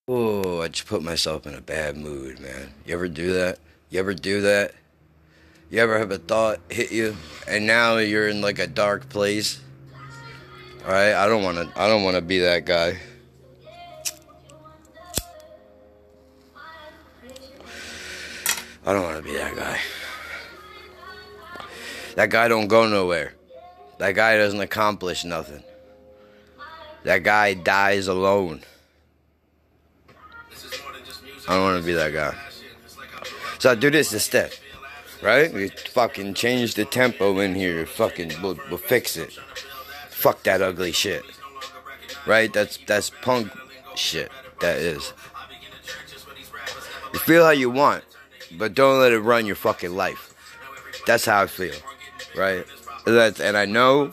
Oh, I just put myself in a bad mood, man. You ever do that? You ever do that? You ever have a thought hit you and now you're in like a dark place? Alright, I don't wanna be that guy. I don't wanna be that guy. That guy don't go nowhere. That guy doesn't accomplish nothing. That guy dies alone. I don't wanna be that guy. So I do this instead. Right? We fucking change the tempo in here. We'll fix it. Fuck that ugly shit. Right? That's punk shit. That is. You feel how you want, but don't let it run your fucking life. That's how I feel. Right? And I know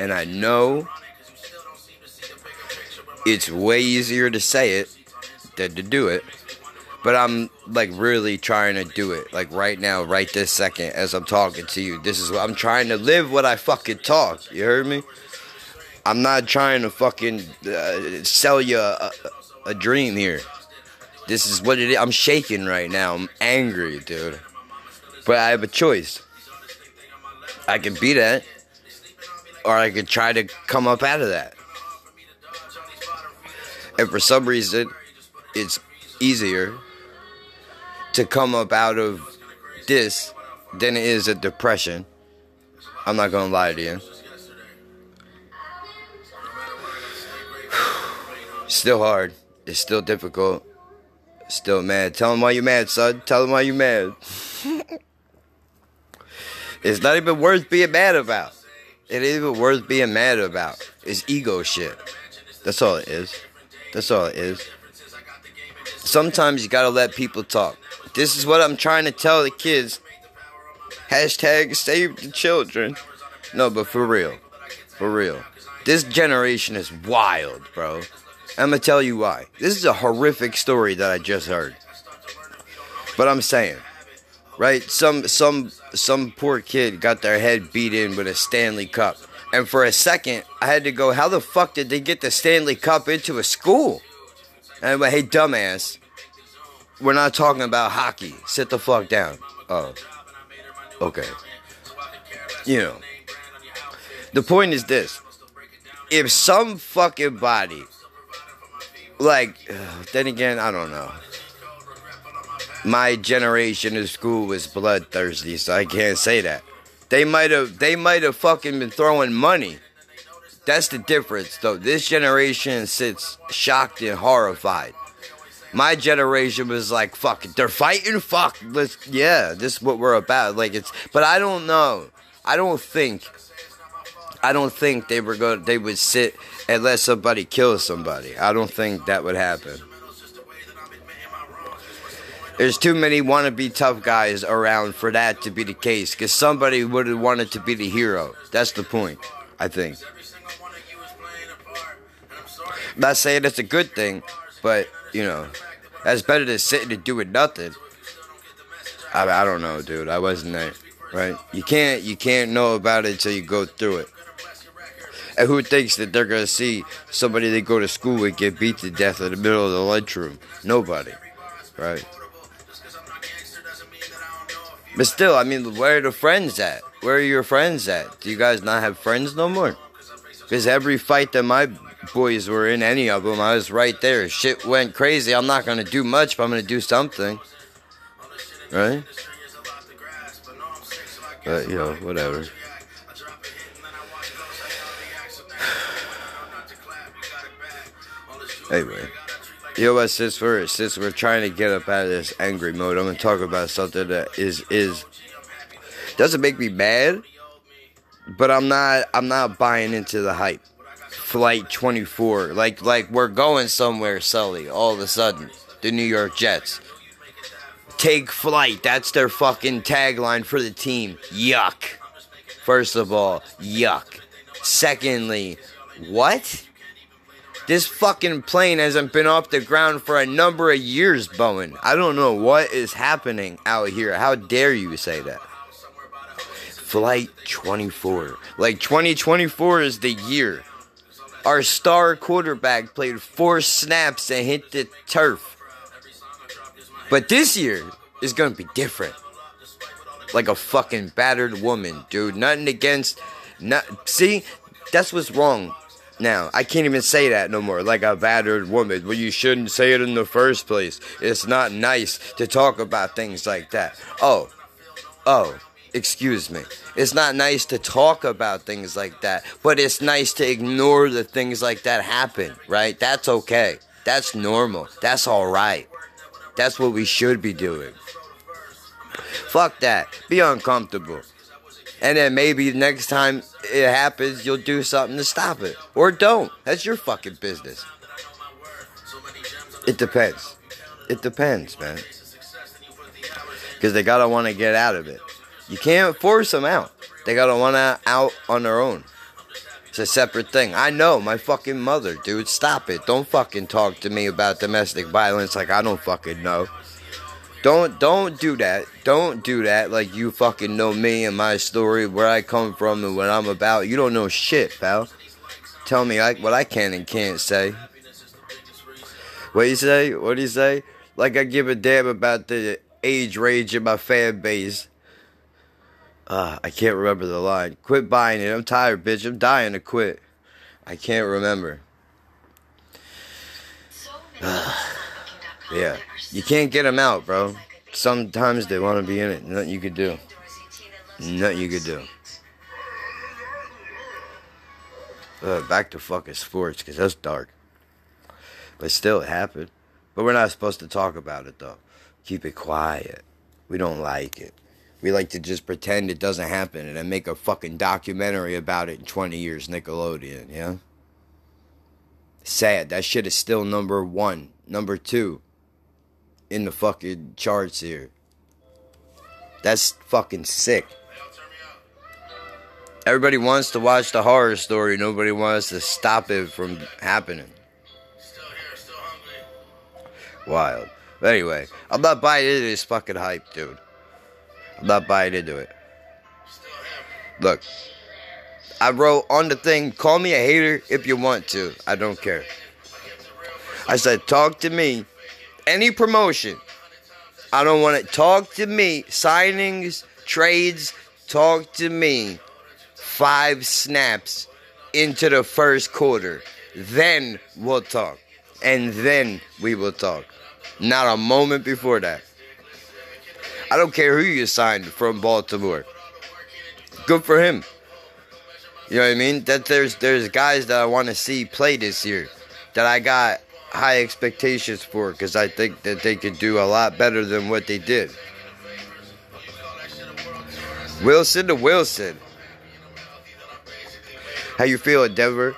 it's way easier to say it than to do it. But I'm like really trying to do it. Like right now, right this second, as I'm talking to you. This is what I'm trying to live what I fucking talk. You heard me? I'm not trying to fucking sell you a dream here. This is what it is. I'm shaking right now. I'm angry, dude. But I have a choice. I can be that, or I could try to come up out of that. And for some reason, it's easier to come up out of this than it is a depression. I'm not gonna lie to you. Still hard. It's still difficult. Still mad. Tell him why you mad, son. Tell him why you mad. It's not even worth being mad about. It ain't even worth being mad about. It's ego shit. That's all it is. That's all it is. Sometimes you gotta let people talk. This is what I'm trying to tell the kids. Hashtag save the children. No, but for real. For real. This generation is wild, bro. I'm gonna tell you why. This is a horrific story that I just heard. But I'm saying, right? Some poor kid got their head beat in with a Stanley Cup. And for a second, I had to go, how the fuck did they get the Stanley Cup into a school? And I went, hey, dumbass. We're not talking about hockey. Sit the fuck down. Oh. Okay. You know. The point is this. If some fucking body, like, then again, I don't know. My generation in school was bloodthirsty, so I can't say that. They might have fucking been throwing money. That's the difference, though. This generation sits shocked and horrified. My generation was like, fuck it, they're fighting? Fuck, this is what we're about. Like, but I don't know. I don't think they would sit and let somebody kill somebody. I don't think that would happen. There's too many wannabe tough guys around for that to be the case, because somebody would have wanted to be the hero. That's the point, I think. I'm not saying it's a good thing, but, you know, that's better than sitting and doing nothing. I don't know, dude. I wasn't there, right? You can't know about it until you go through it. And who thinks that they're going to see somebody they go to school with get beat to death in the middle of the lunchroom? Nobody, right? But still, I mean, where are the friends at? Where are your friends at? Do you guys not have friends no more? Because every fight that my boys were in, any of them, I was right there. Shit went crazy. I'm not going to do much, but I'm going to do something. Right? But, you know, whatever. Anyway. You know what, since we're trying to get up out of this angry mode, I'm going to talk about something that doesn't make me mad, but I'm not buying into the hype. Flight 24, like we're going somewhere, Sully, all of a sudden. The New York Jets. Take flight, that's their fucking tagline for the team. Yuck. First of all, yuck. Secondly, what? This fucking plane hasn't been off the ground for a number of years, Bowen. I don't know what is happening out here. How dare you say that? Flight 24. Like, 2024 is the year. Our star quarterback played 4 snaps and hit the turf. But this year is going to be different. Like a fucking battered woman, dude. Nothing against... See? That's what's wrong now. I can't even say that no more. Like a battered woman. Well, you shouldn't say it in the first place. It's not nice to talk about things like that. Oh. Excuse me. It's not nice to talk about things like that. But it's nice to ignore the things like that happen, right? That's okay. That's normal. That's alright. That's what we should be doing. Fuck that. Be uncomfortable. And then maybe next time it happens, you'll do something to stop it. Or don't. That's your fucking business. It depends. It depends, man. Because they gotta want to get out of it. You can't force them out. They gotta want to out on their own. It's a separate thing. I know, my fucking mother, dude. Stop it. Don't fucking talk to me about domestic violence like I don't fucking know. Don't do that. Don't do that like you fucking know me and my story, where I come from and what I'm about. You don't know shit, pal. Tell me what I can and can't say. What do you say? What do you say? Like I give a damn about the age range in my fan base. I can't remember the line. Quit buying it. I'm tired, bitch. I'm dying to quit. I can't remember. Yeah. You can't get them out, bro. Sometimes they want to be in it. Nothing you could do. Nothing you could do. Back to fucking sports, because that's dark. But still, it happened. But we're not supposed to talk about it, though. Keep it quiet. We don't like it. We like to just pretend it doesn't happen and then make a fucking documentary about it in 20 years, Nickelodeon, yeah? Sad. That shit is still number 1, number 2 in the fucking charts here. That's fucking sick. Everybody wants to watch the horror story. Nobody wants to stop it from happening. Wild. But anyway, I'm not buying into this fucking hype, dude. I'm not buying into it. Look, I wrote on the thing, call me a hater if you want to. I don't care. I said, talk to me. Any promotion. I don't want to talk to me. Signings, trades, talk to me. 5 snaps into the first quarter. Then we'll talk. And then we will talk. Not a moment before that. I don't care who you signed from Baltimore. Good for him. You know what I mean? That there's guys that I want to see play this year that I got high expectations for, because I think that they could do a lot better than what they did. Wilson to Wilson. How you feeling, Denver?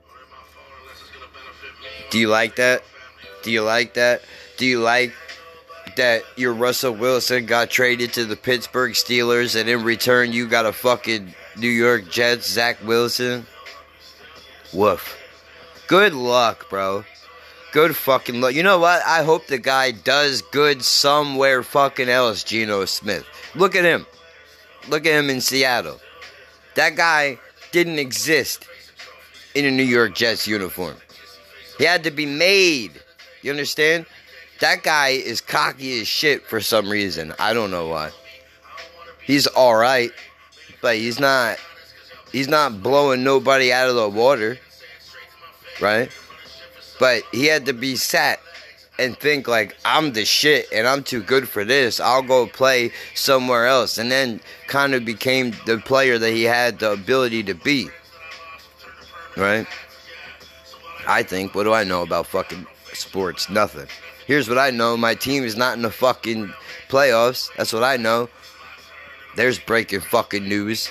Do you like that? Do you like that? Do you like that your Russell Wilson got traded to the Pittsburgh Steelers and in return you got a fucking New York Jets Zach Wilson? Woof. Good luck, bro. Good fucking luck. You know what? I hope the guy does good somewhere fucking else, Geno Smith. Look at him. Look at him in Seattle. That guy didn't exist in a New York Jets uniform. He had to be made. You understand? That guy is cocky as shit for some reason. I don't know why. He's alright, but he's not blowing nobody out of the water. Right? But he had to be sat and think like, I'm the shit and I'm too good for this. I'll go play somewhere else. And then kind of became the player that he had the ability to be. Right? I think, what do I know about fucking sports? Nothing. Here's what I know. My team is not in the fucking playoffs. That's what I know. There's breaking fucking news.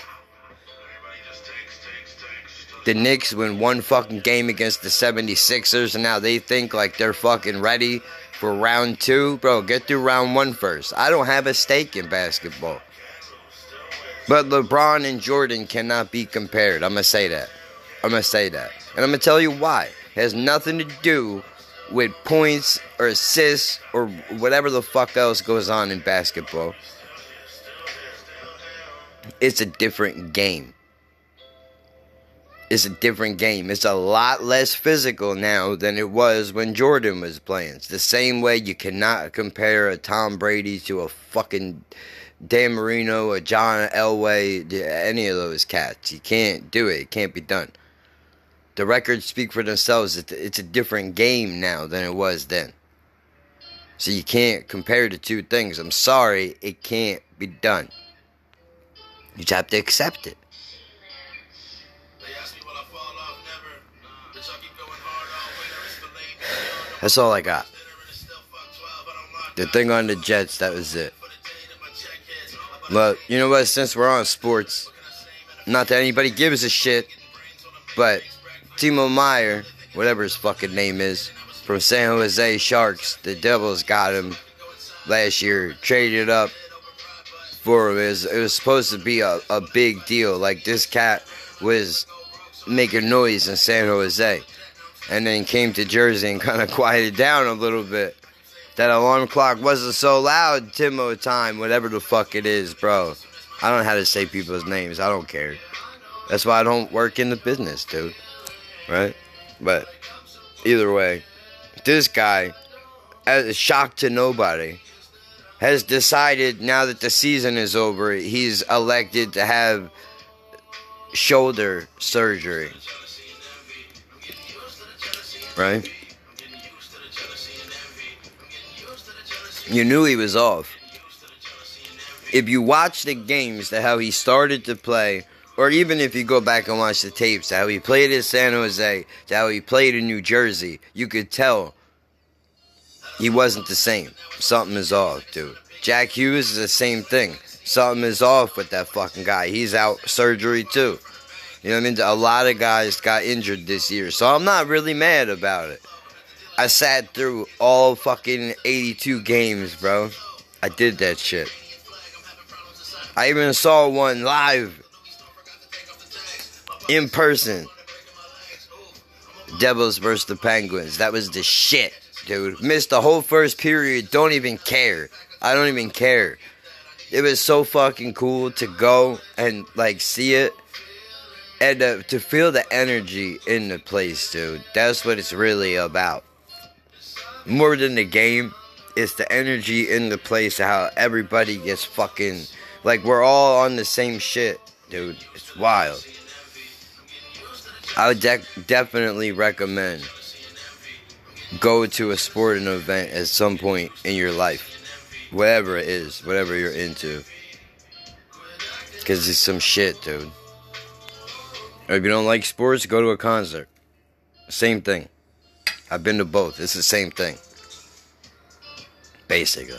The Knicks win one fucking game against the 76ers, and now they think like they're fucking ready for round 2. Bro, get through round 1 first. I don't have a stake in basketball. But LeBron and Jordan cannot be compared. I'm going to say that. And I'm going to tell you why. It has nothing to do with points or assists or whatever the fuck else goes on in basketball. It's a different game. It's a different game. It's a lot less physical now than it was when Jordan was playing. It's the same way you cannot compare a Tom Brady to a fucking Dan Marino, a John Elway, any of those cats. You can't do it. It can't be done. The records speak for themselves. It's a different game now than it was then. So you can't compare the two things. I'm sorry, it can't be done. You just have to accept it. That's all I got. The thing on the Jets, that was it. But, you know what, since we're on sports, not that anybody gives a shit, but Timo Meyer, whatever his fucking name is, from San Jose Sharks, the Devils got him last year, traded up for him. It was supposed to be a big deal. Like, this cat was making noise in San Jose, and then came to Jersey and kind of quieted down a little bit. That alarm clock wasn't so loud, Timo time, whatever the fuck it is, bro. I don't know how to say people's names. I don't care. That's why I don't work in the business, dude. Right? But either way, this guy, as a shock to nobody, has decided now that the season is over, he's elected to have shoulder surgery. Right? You knew he was off. If you watch the games to how he started to play, or even if you go back and watch the tapes to how he played in San Jose, to how he played in New Jersey, you could tell he wasn't the same. Something is off, dude. Jack Hughes is the same thing. Something is off with that fucking guy. He's out surgery too. You know what I mean? A lot of guys got injured this year, so I'm not really mad about it. I sat through all fucking 82 games, bro. I did that shit. I even saw one live, in person. Devils versus the Penguins. That was the shit, dude. Missed the whole first period. Don't even care. I don't even care. It was so fucking cool to go and, like, see it. And to feel the energy in the place, dude. That's what it's really about. More than the game, it's the energy in the place, how everybody gets fucking, like, we're all on the same shit, dude. It's wild. I would definitely recommend go to a sporting event at some point in your life. Whatever it is, whatever you're into. Because it's some shit, dude. Or if you don't like sports, go to a concert. Same thing. I've been to both. It's the same thing. Basically.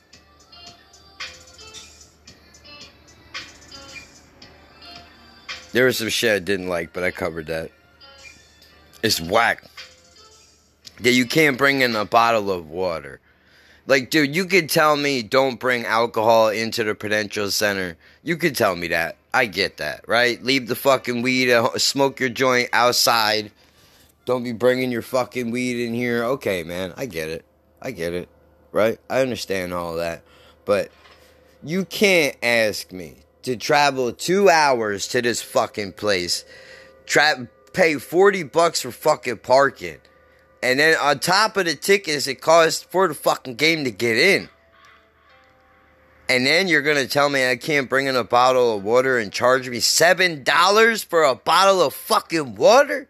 There was some shit I didn't like, but I covered that. It's whack. Yeah, you can't bring in a bottle of water. Like, dude, you could tell me don't bring alcohol into the Prudential Center. You could tell me that. I get that, right? Leave the fucking weed, smoke your joint outside. Don't be bringing your fucking weed in here. Okay, man, I get it. I get it, right? I understand all that. But you can't ask me to travel 2 hours to this fucking place, pay $40 for fucking parking, and then on top of the tickets it costs for the fucking game to get in. And then you're going to tell me I can't bring in a bottle of water and charge me $7 for a bottle of fucking water?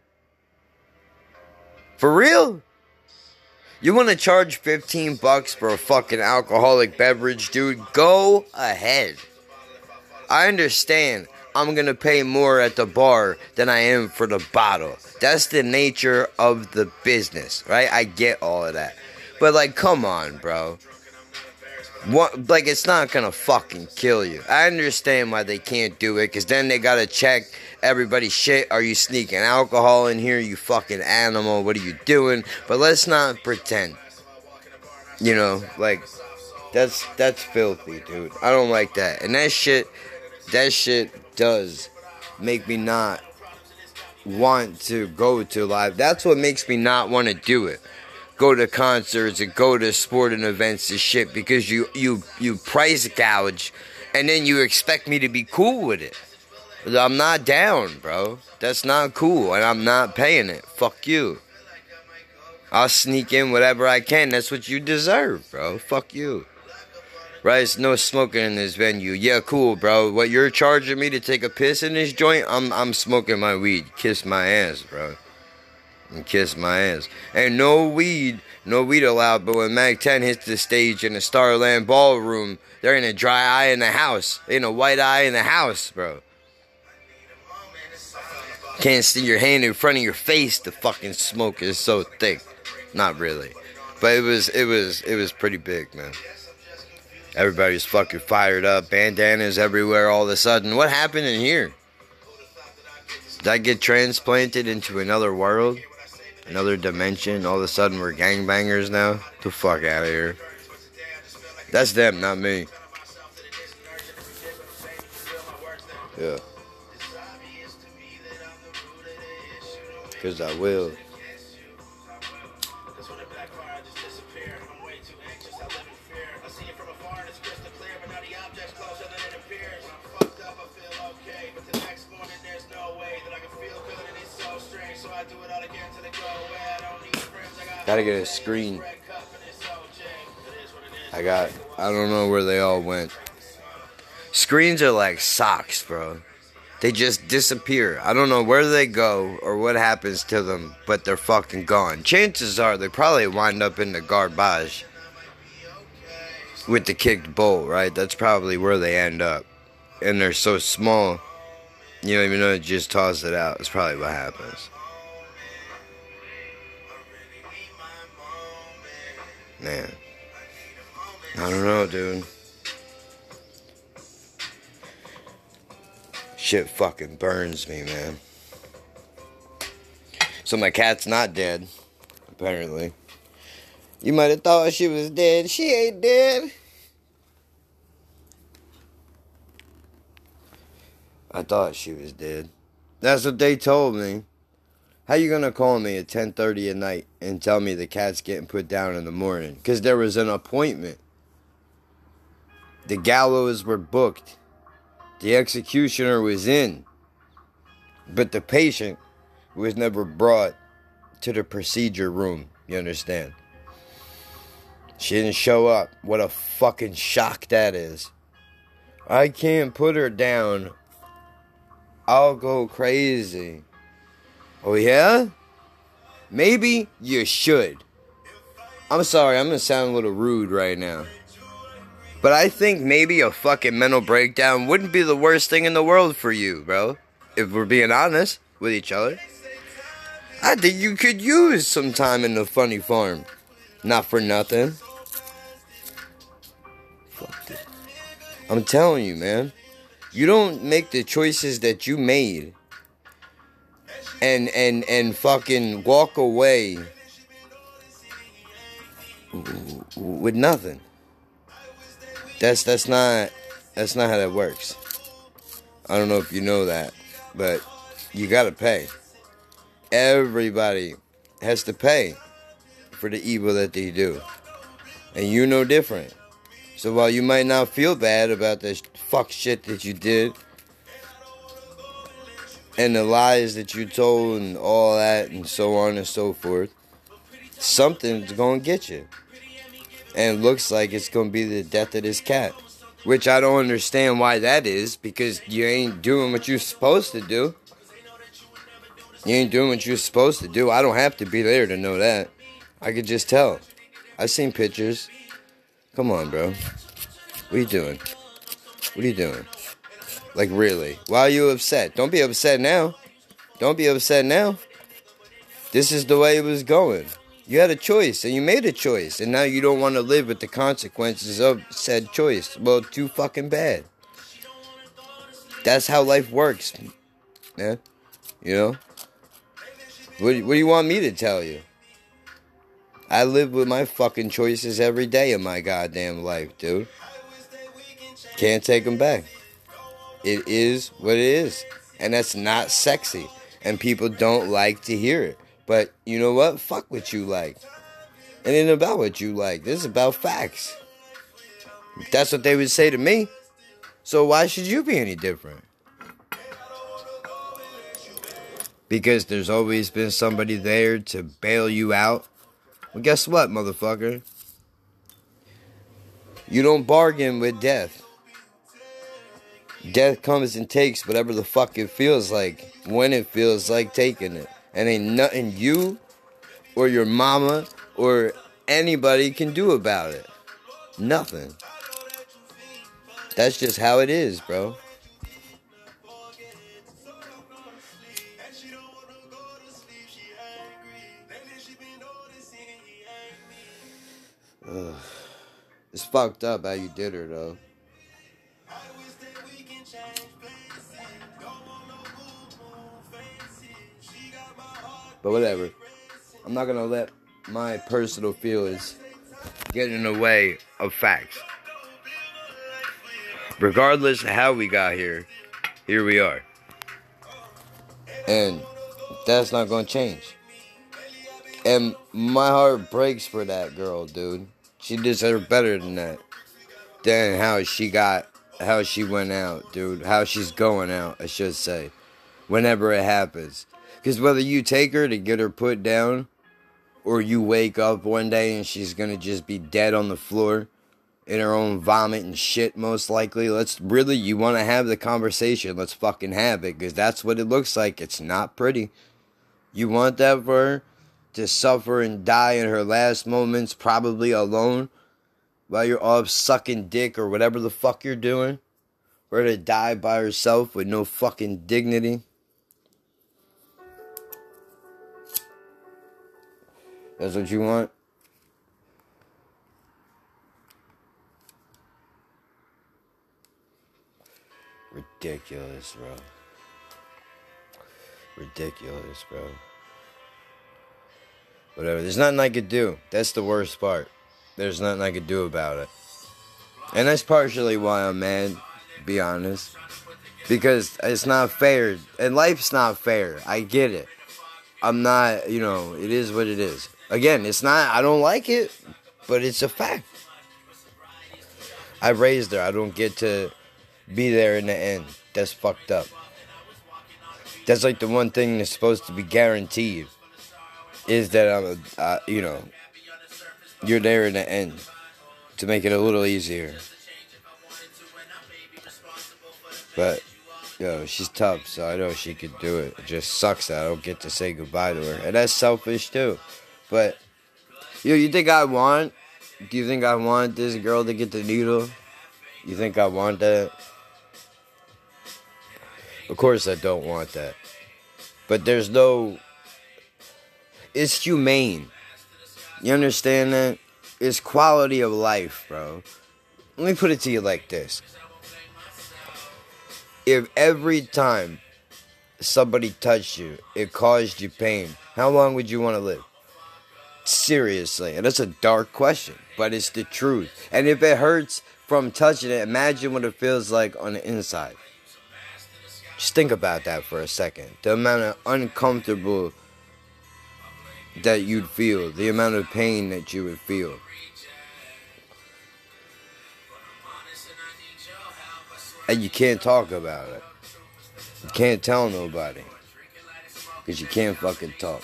For real? You want to charge $15 for a fucking alcoholic beverage, dude? Go ahead. I understand I'm going to pay more at the bar than I am for the bottle. That's the nature of the business, right? I get all of that. But, like, come on, bro. Like, it's not going to fucking kill you. I understand why they can't do it, because then they got to check everybody's shit. Are you sneaking alcohol in here, you fucking animal? What are you doing? But let's not pretend. You know, like, that's filthy, dude. I don't like that. And that shit does make me not want to go to live. That's what makes me not want to do it. Go to concerts and go to sporting events and shit, because you price gouge and then you expect me to be cool with it. I'm not down, bro. That's not cool, and I'm not paying it. Fuck you. I'll sneak in whatever I can. That's what you deserve, bro. Fuck you. Right, it's no smoking in this venue. Yeah, cool, bro. What you're charging me to take a piss in this joint? I'm smoking my weed. Kiss my ass, bro. And kiss my ass. And no weed allowed. But when Mac 10 hits the stage in the Starland Ballroom, there ain't a dry eye in the house. There ain't a white eye in the house, bro. Can't see your hand in front of your face. The fucking smoke is so thick. Not really, but it was pretty big, man. Everybody's fucking fired up. Bandanas everywhere all of a sudden. What happened in here? Did I get transplanted into another world? Another dimension? All of a sudden we're gangbangers now? Get the fuck out of here. That's them, not me. Yeah. Because I will. Gotta get a screen. I don't know where they all went. Screens are like socks, bro. They just disappear. I don't know where they go or what happens to them, but they're fucking gone. Chances are they probably wind up in the garbage with the kicked bowl, right? That's probably where they end up. And they're so small, you don't even know, just toss it out. It's probably what happens. Man, I don't know, dude. Shit fucking burns me, man. So my cat's not dead, apparently. You might have thought she was dead. She ain't dead. I thought she was dead. That's what they told me. How you gonna call me at 10:30 at night and tell me the cat's getting put down in the morning? Because there was an appointment. The gallows were booked. The executioner was in. But the patient was never brought to the procedure room. You understand? She didn't show up. What a fucking shock that is. I can't put her down. I'll go crazy. Oh, yeah? Maybe you should. I'm sorry, I'm gonna sound a little rude right now. But I think maybe a fucking mental breakdown wouldn't be the worst thing in the world for you, bro. If we're being honest with each other. I think you could use some time in the funny farm. Not for nothing. Fuck it. I'm telling you, man. You don't make the choices that you made and fucking walk away with nothing. That's not how that works. I don't know if you know that, but you gotta pay. Everybody has to pay for the evil that they do, and you're no different. So while you might not feel bad about the fuck shit that you did and the lies that you told and all that and so on and so forth, something's gonna get you. And it looks like it's gonna be the death of this cat. Which I don't understand why that is, because you ain't doing what you're supposed to do. You ain't doing what you're supposed to do. I don't have to be there to know that. I could just tell. I've seen pictures. Come on, bro. What are you doing? What are you doing? Like, really? Why are you upset? Don't be upset now. Don't be upset now. This is the way it was going. You had a choice, and you made a choice, and now you don't want to live with the consequences of said choice. Well, too fucking bad. That's how life works, man. You know? What do you want me to tell you? I live with my fucking choices every day of my goddamn life, dude. Can't take them back. It is what it is. And that's not sexy. And people don't like to hear it. But you know what? Fuck what you like. It ain't about what you like. This is about facts. That's what they would say to me. So why should you be any different? because there's always been somebody there to bail you out. Well, guess what, motherfucker? You don't bargain with death. Death comes and takes whatever the fuck it feels like, when it feels like taking it. And ain't nothing you or your mama or anybody can do about it. Nothing. That's just how it is, bro. Ugh. It's fucked up how you did her, though. But whatever. I'm not gonna let my personal feelings get in the way of facts. Regardless of how we got here we are. And that's not gonna change. And my heart breaks for that girl, dude. She deserved better than that. Than how she went out, dude. How she's going out, I should say. Whenever it happens. Because whether you take her to get her put down, or you wake up one day and she's gonna just be dead on the floor, in her own vomit and shit, most likely. You want to have the conversation, let's fucking have it. Because that's what it looks like. It's not pretty. You want that for her to suffer and die in her last moments, probably alone, while you're all sucking dick or whatever the fuck you're doing, for her to die by herself with no fucking dignity. That's what you want? Ridiculous, bro. Ridiculous, bro. Whatever. There's nothing I could do. That's the worst part. There's nothing I could do about it. And that's partially why I'm mad, to be honest. Because it's not fair. And life's not fair. I get it. I'm not, it is what it is. Again, it's not, I don't like it, but it's a fact. I raised her. I don't get to be there in the end. That's fucked up. That's like the one thing that's supposed to be guaranteed. Is that you're there in the end to make it a little easier. But, she's tough, so I know she could do it. It just sucks that I don't get to say goodbye to her. And that's selfish, too. But, do you think I want this girl to get the needle? You think I want that? Of course I don't want that. But it's humane. You understand that? It's quality of life, bro. Let me put it to you like this. If every time somebody touched you, it caused you pain, how long would you want to live? Seriously. And that's a dark question, but it's the truth. And if it hurts from touching it, imagine what it feels like on the inside. Just think about that for a second. The amount of uncomfortable that you'd feel. The amount of pain that you would feel. And you can't talk about it. You can't tell nobody. Because you can't fucking talk.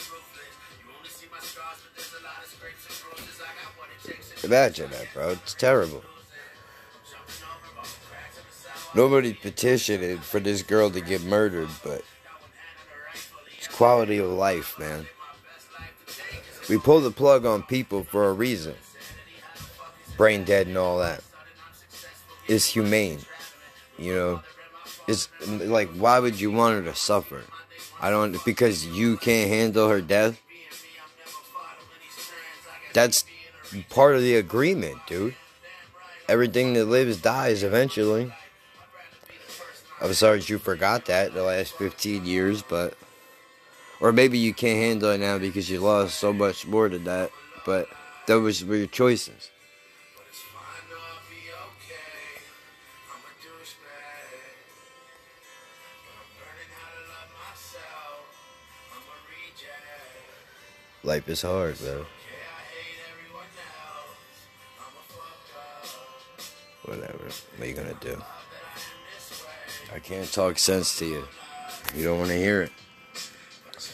Imagine that, bro. It's terrible. Nobody petitioned for this girl to get murdered, but it's quality of life, man. We pull the plug on people for a reason. Brain dead and all that. It's humane. It's like, why would you want her to suffer? Because you can't handle her death? That's part of the agreement, dude. Everything that lives dies eventually. I'm sorry you forgot that the last 15 years, but... Or maybe you can't handle it now because you lost so much more than that, but those were your choices. Life is hard, bro. Whatever. What are you gonna do? I can't talk sense to you. You don't want to hear it.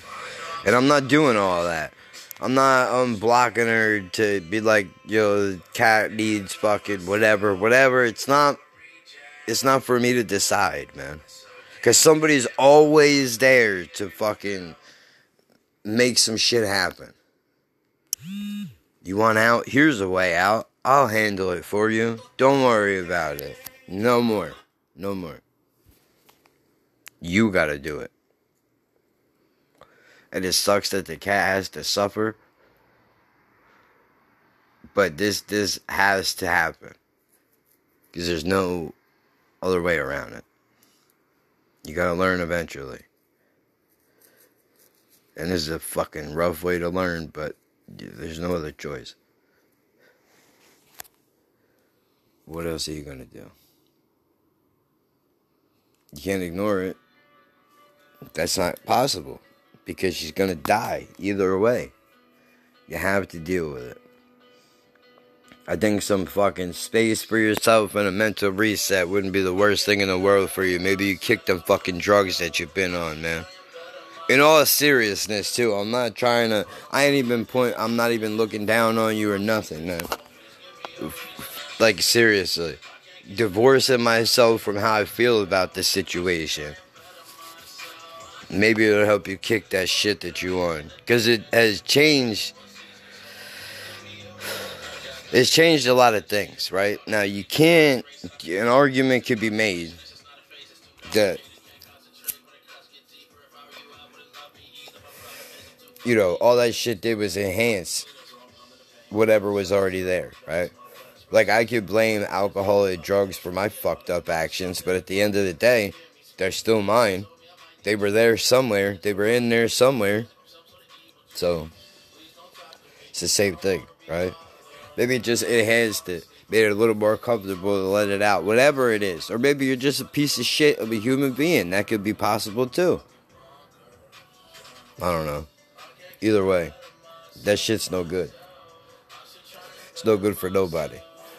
And I'm not doing all that. I'm not blocking her to be like, yo, the cat needs fucking whatever. It's not for me to decide, man. Because somebody's always there to fucking make some shit happen. You want out? Here's a way out. I'll handle it for you. Don't worry about it. No more. No more. You gotta do it. And it sucks that the cat has to suffer. But this has to happen. Because there's no other way around it. You gotta learn eventually. And this is a fucking rough way to learn, but there's no other choice. What else are you gonna do? You can't ignore it. That's not possible. Because she's gonna die either way. You have to deal with it. I think some fucking space for yourself and a mental reset wouldn't be the worst thing in the world for you. Maybe you kick them fucking drugs that you've been on, man. In all seriousness, too. I'm not even looking down on you or nothing, man. Like, seriously. Divorcing myself from how I feel about the situation. Maybe it'll help you kick that shit that you on. Because it has changed. It's changed a lot of things, right? Now, an argument could be made that, all that shit did was enhance whatever was already there, right? Like, I could blame alcohol and drugs for my fucked up actions, but at the end of the day, they're still mine. They were there somewhere. They were in there somewhere. So, it's the same thing, right? Maybe it enhanced it. Made it a little more comfortable to let it out. Whatever it is. Or maybe you're just a piece of shit of a human being. That could be possible too. I don't know. Either way, that shit's no good. It's no good for nobody.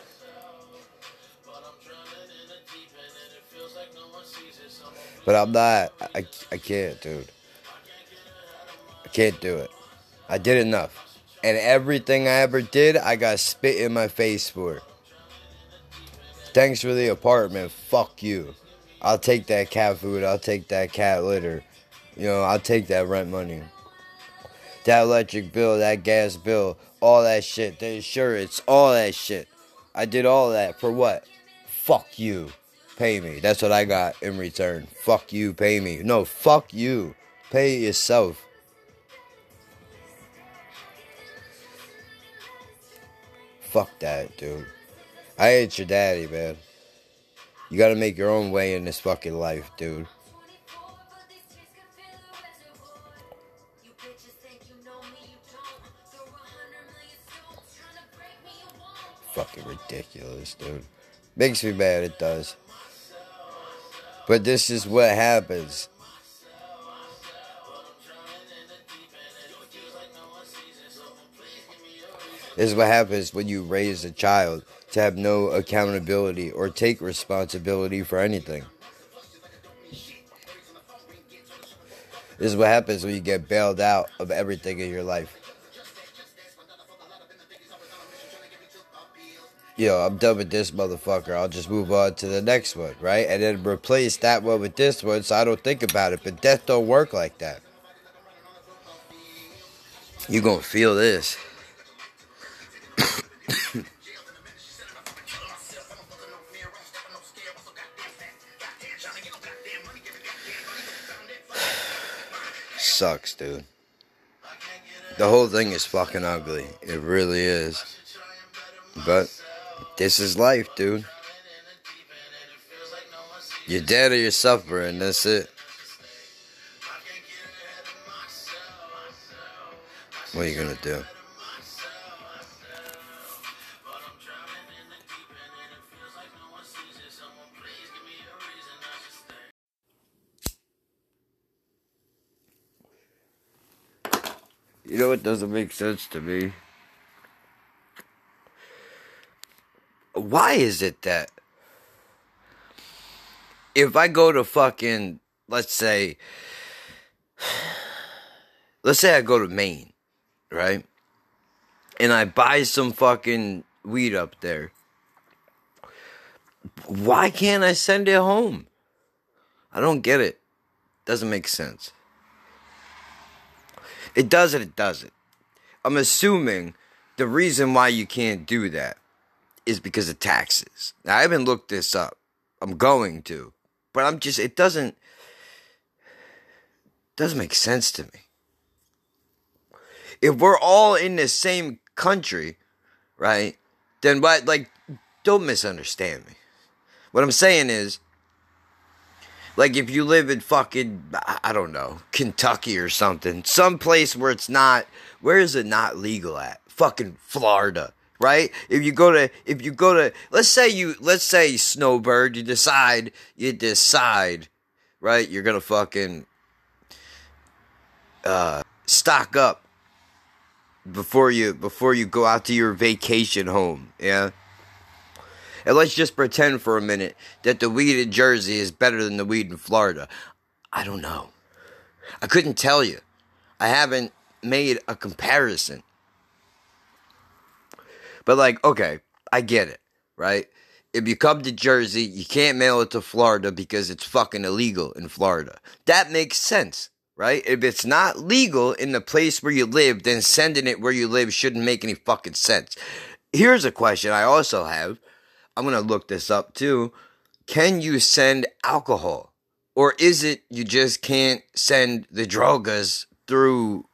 But I'm not. I can't, dude. I can't do it. I did enough. And everything I ever did, I got spit in my face for. Thanks for the apartment. Fuck you. I'll take that cat food. I'll take that cat litter. I'll take that rent money. That electric bill, that gas bill, all that shit. The insurance, all that shit. I did all that for what? Fuck you. Pay me. That's what I got in return. Fuck you. Pay me. No, fuck you. Pay yourself. Fuck that, dude. I ain't your daddy, man. You gotta make your own way in this fucking life, dude. Fucking ridiculous, dude. Makes me mad, it does. But this is what happens. This is what happens when you raise a child to have no accountability or take responsibility for anything. This is what happens when you get bailed out of everything in your life. I'm done with this motherfucker. I'll just move on to the next one, right? And then replace that one with this one so I don't think about it. But death don't work like that. You gonna feel this. Sucks, dude. The whole thing is fucking ugly. It really is. But this is life, dude. You're dead or you're suffering. That's it. What are you gonna do? You know what doesn't make sense to me? Why is it that if I go to fucking, let's say, let's say I go to Maine, right? And I buy some fucking weed up there. Why can't I send it home? I don't get it. Doesn't make sense. It does and it doesn't. I'm assuming the reason why you can't do that is because of taxes. Now, I haven't looked this up. I'm going to. But it doesn't make sense to me. If we're all in the same country, right, then what, like, don't misunderstand me. What I'm saying is, like, if you live in fucking, I don't know, Kentucky or something, some place where it's not, where is it not legal at? Fucking Florida, right? If you go to, let's say Snowbird, you decide, right, you're gonna fucking, stock up before you go out to your vacation home, yeah? And let's just pretend for a minute that the weed in Jersey is better than the weed in Florida. I don't know. I couldn't tell you. I haven't made a comparison. But like, okay, I get it, right? If you come to Jersey, you can't mail it to Florida because it's fucking illegal in Florida. That makes sense, right? If it's not legal in the place where you live, then sending it where you live shouldn't make any fucking sense. Here's a question I also have. I'm going to look this up too. Can you send alcohol? Or is it you just can't send the drogas through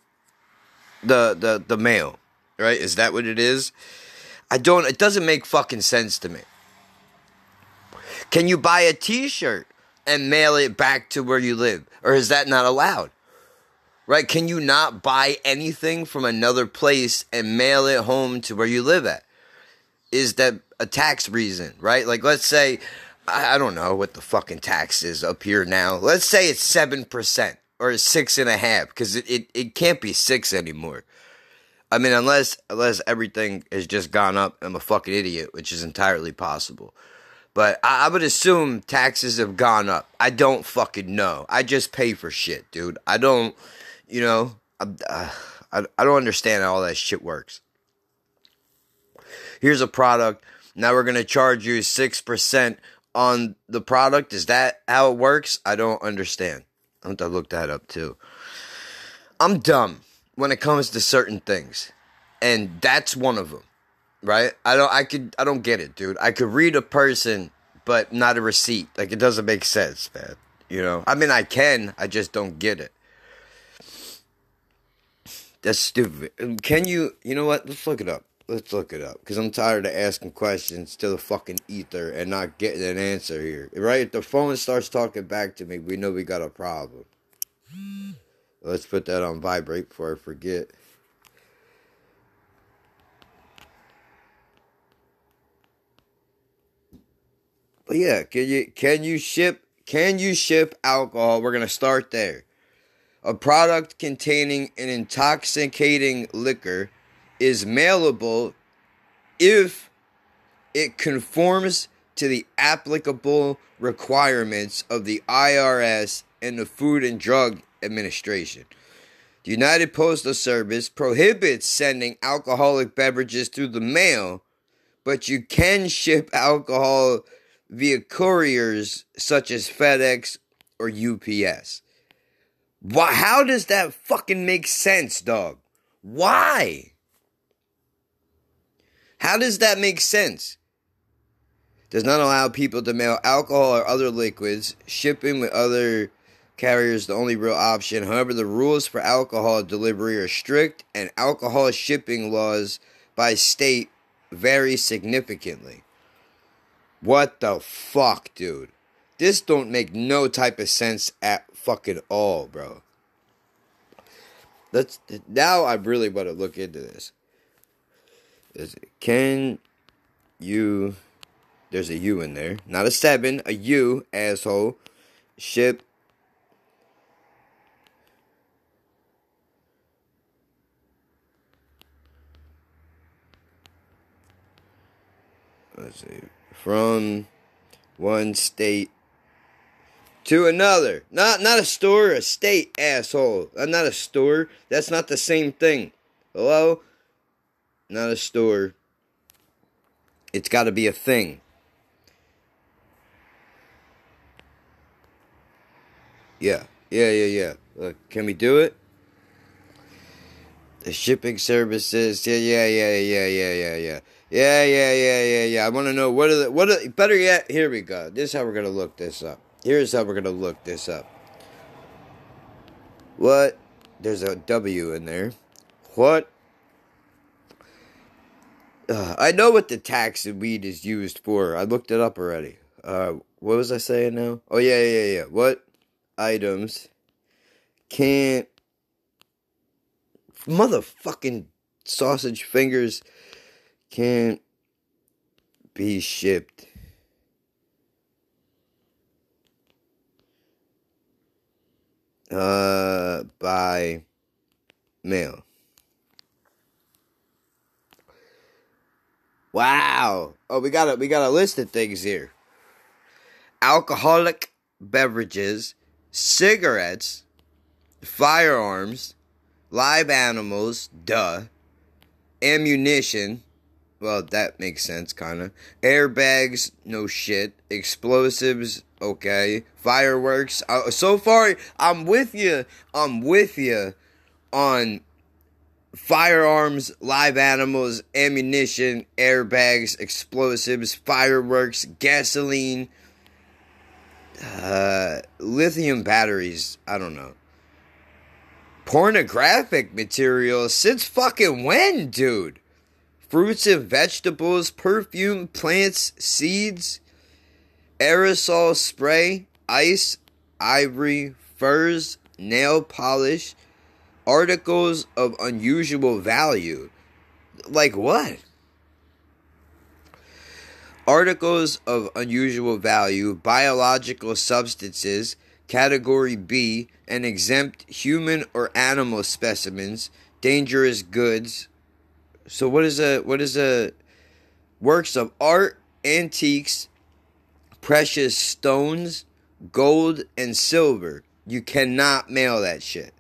the mail? Right? Is that what it is? It doesn't make fucking sense to me. Can you buy a t-shirt and mail it back to where you live? Or is that not allowed? Right? Can you not buy anything from another place and mail it home to where you live at? Is that a tax reason, right? Like, let's say, I don't know what the fucking tax is up here now. Let's say it's 7% or 6.5%, because it can't be 6 anymore. I mean, unless everything has just gone up, I'm a fucking idiot, which is entirely possible. But I would assume taxes have gone up. I don't fucking know. I just pay for shit, dude. I don't, I don't understand how all that shit works. Here's a product. Now we're going to charge you 6% on the product. Is that how it works? I don't understand. I have to look that up too. I'm dumb when it comes to certain things. And that's one of them. Right? I don't get it, dude. I could read a person, but not a receipt. Like, it doesn't make sense, man. I mean, I just don't get it. That's stupid. Can you know what? Let's look it up. Because I'm tired of asking questions to the fucking ether and not getting an answer here. Right? If the phone starts talking back to me, we know we got a problem. Let's put that on vibrate before I forget. But yeah, can you ship alcohol? We're gonna start there. A product containing an intoxicating liquor is mailable if it conforms to the applicable requirements of the IRS and the Food and Drug Administration. The United Postal Service prohibits sending alcoholic beverages through the mail, but you can ship alcohol via couriers such as FedEx or UPS. Why? How does that fucking make sense, dog? Why? How does that make sense? Does not allow people to mail alcohol or other liquids. Shipping with other carriers the only real option. However, the rules for alcohol delivery are strict, and alcohol shipping laws by state vary significantly. What the fuck, dude? This don't make no type of sense at fucking all, bro. Now I really want to look into this. Can you, there's a U in there, not a 7, a U, asshole, ship let's see, from one state to another. Not a store, a state, asshole. Not a store. That's not the same thing. Hello? Not a store. It's got to be a thing. Yeah. Look, can we do it? The shipping services. Yeah. Yeah. I want to know better yet, here we go. This is how we're going to look this up. Here's how we're going to look this up. What? There's a W in there. What? I know what the tax in weed is used for. I looked it up already. What was I saying now? Oh, yeah. What items can't... Motherfucking sausage fingers can't be shipped by mail. Wow. Oh, we got a list of things here. Alcoholic beverages, cigarettes, firearms, live animals, ammunition, well, that makes sense, kinda. Airbags, no shit. Explosives, okay. Fireworks. So far, I'm with you on firearms, live animals, ammunition, airbags, explosives, fireworks, gasoline, lithium batteries, I don't know. Pornographic material, since fucking when, dude? Fruits and vegetables, perfume, plants, seeds, aerosol spray, ice, ivory, furs, nail polish, articles of unusual value. Like what? Articles of unusual value, biological substances, category B, and exempt human or animal specimens, dangerous goods. So what is a works of art, antiques, precious stones, gold, and silver. You cannot mail that shit.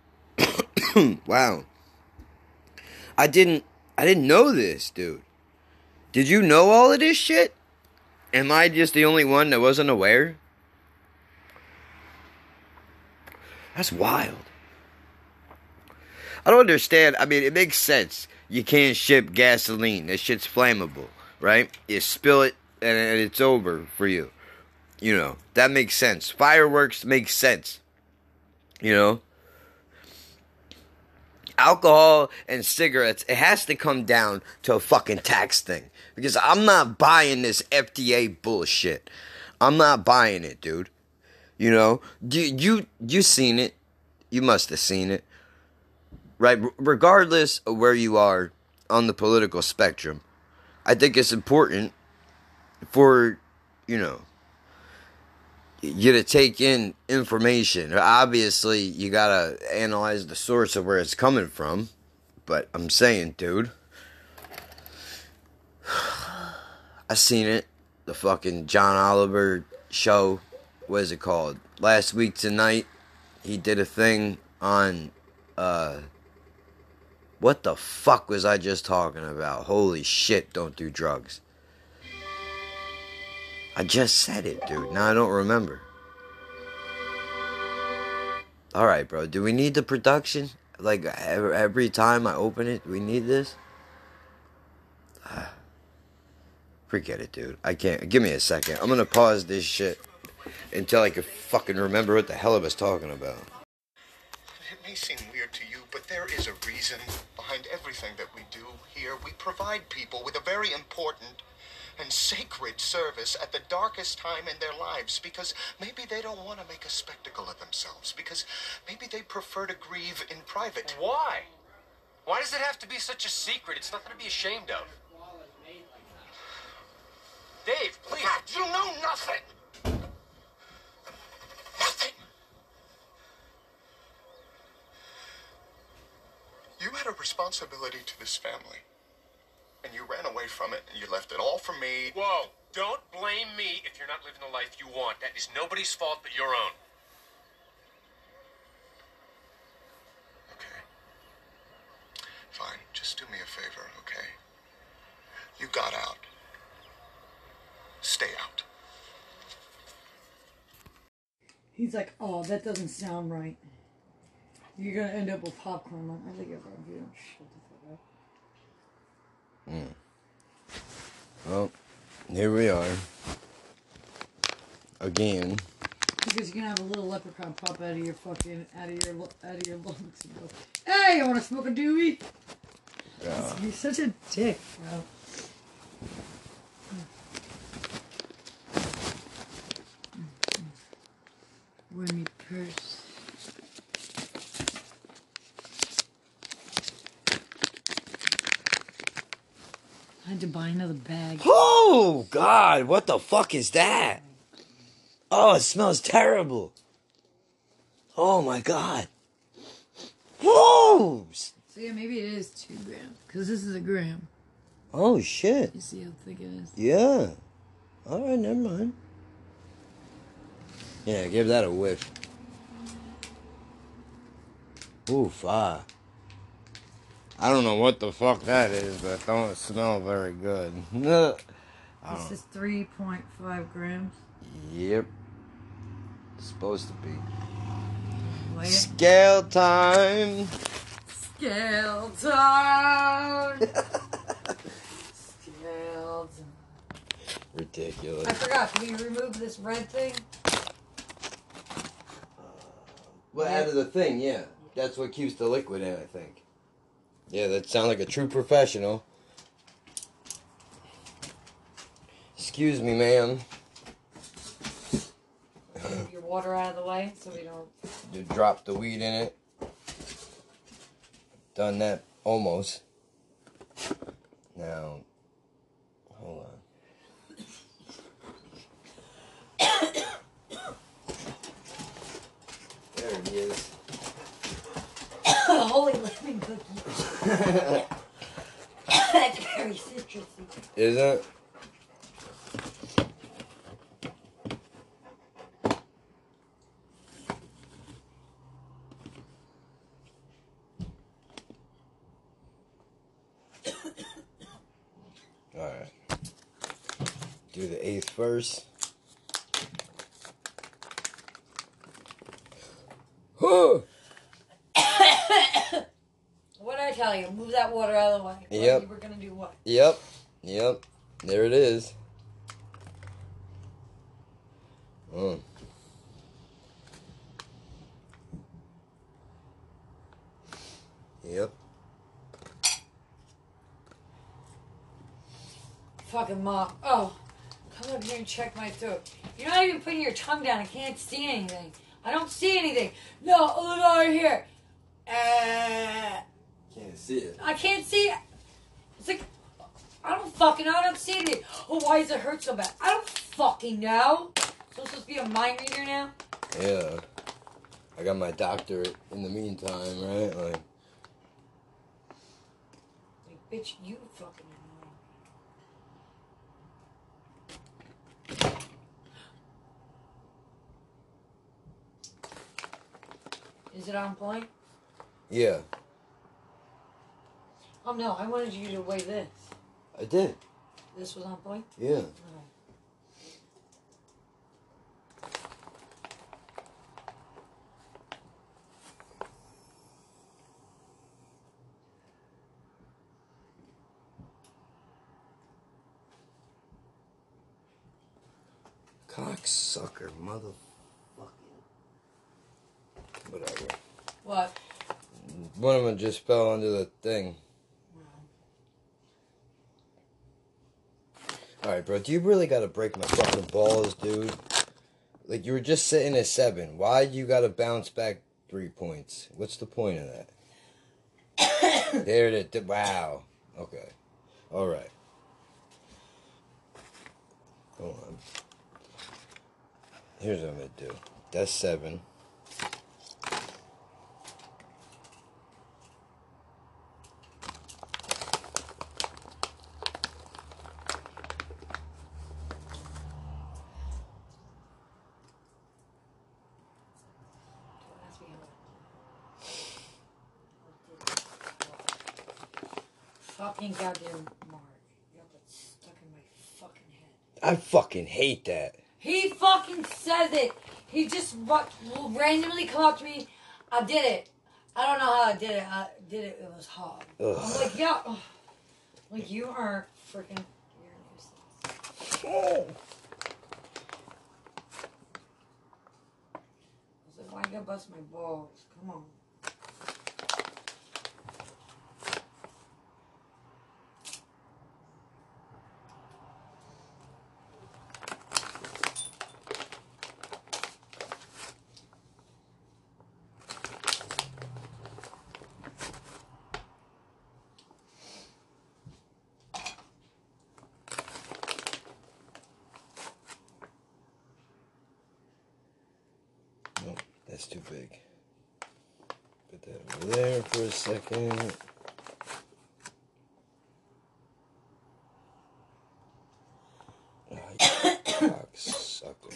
Wow. I didn't know this, dude. Did you know all of this shit? Am I just the only one that wasn't aware? That's wild. I don't understand. I mean, it makes sense. You can't ship gasoline. That shit's flammable, right? You spill it and it's over for you. You know, that makes sense. Fireworks make sense. You know? Alcohol and cigarettes, it has to come down to a fucking tax thing. Because I'm not buying this FDA bullshit. I'm not buying it, dude. You know? You seen it. You must have seen it. Right? Regardless of where you are on the political spectrum, I think it's important for, you know, you to take in information. Obviously, you gotta analyze the source of where it's coming from. But I'm saying, dude, I seen it. The fucking John Oliver show. What is it called? Last week tonight, he did a thing on, what the fuck was I just talking about? Holy shit, don't do drugs. I just said it, dude. Now I don't remember. Alright, bro. Do we need the production? Like, every time I open it, do we need this? Forget it, dude. I can't. Give me a second. I'm gonna pause this shit until I can fucking remember what the hell I was talking about. It may seem weird to you, but there is a reason behind everything that we do here. We provide people with a very important and sacred service at the darkest time in their lives, because maybe they don't want to make a spectacle of themselves, because maybe they prefer to grieve in private. Why? Why does it have to be such a secret? It's nothing to be ashamed of. Dave, please. God, you know nothing. Nothing. You had a responsibility to this family. and you ran away from it, and you left it all for me. Whoa, don't blame me if you're not living the life you want. That is nobody's fault but your own. Okay. Fine, just do me a favor, okay? You got out. Stay out. He's like, oh, that doesn't sound right. You're gonna end up with popcorn. I think if you don't shut the fuck up. Well, here we are. Again. Because you're gonna have a little leprechaun pop out of your fucking out of your lungs and go, hey, you wanna smoke a doobie? Yeah. You're such a dick, bro. Where's my purse? I had to buy another bag. Oh, God. What the fuck is that? Oh, it smells terrible. Oh, my God. Whoa. So yeah, maybe it is 2 grams. Because this is a gram. Oh, shit. You see how thick it is? Yeah. All right, never mind. Yeah, give that a whiff. Oof, ah. I don't know what the fuck that is, but it don't smell very good. This is 3.5 grams. Yep. It's supposed to be. Weigh it. Scale time. Scale time. Scale time. Ridiculous. I forgot. Can we remove this red thing? Well, out of the thing, yeah. That's what keeps the liquid in, I think. Yeah, that sounds like a true professional. Excuse me, ma'am. Move your water out of the way so we don't... You drop the weed in it. Done that almost. Now, hold on. There it is. Holy lemon cookie. That's very citrusy. Is it? Alright. Do the 8th first. Huh! What did I tell you? Move that water out of the way. Yep. You were going to do what? Yep. Yep. There it is. Yep. Fucking mom. Oh. Come up here and check my throat. You're not even putting your tongue down. I can't see anything. I don't see anything. No, look over here. Can't see it. I can't see. It's like, I don't fucking know. I don't see anything. Oh, why does it hurt so bad? I don't fucking know. So I'm supposed to be a mind reader now? Yeah. I got my doctor in the meantime, right? Like, Bitch, you fucking annoying. Is it on point? yeah. Oh no, I wanted you to weigh this. I did. This was on point? Yeah. Oh. Cocksucker, motherfucking. Whatever. What? One of them just fell under the thing. Alright, bro, do you really gotta break my fucking balls, dude? Like, you were just sitting at 7. Why you gotta bounce back 3 points? What's the point of that? There it is. Wow. Okay. Alright. Hold on. Here's what I'm gonna do. That's 7. fucking goddamn mark. You got that stuck in my fucking head. I fucking hate that. He fucking says it. He just will randomly come up to me. I did it. I don't know how I did it. I did it. It was hard. Ugh. I'm like, yeah. Ugh. Like, you are freaking. You're a nuisance. Oh. I was like, why you gotta bust my balls? Come on. Nope, that's too big. Put that over there for a second. Oh, you cocksucker.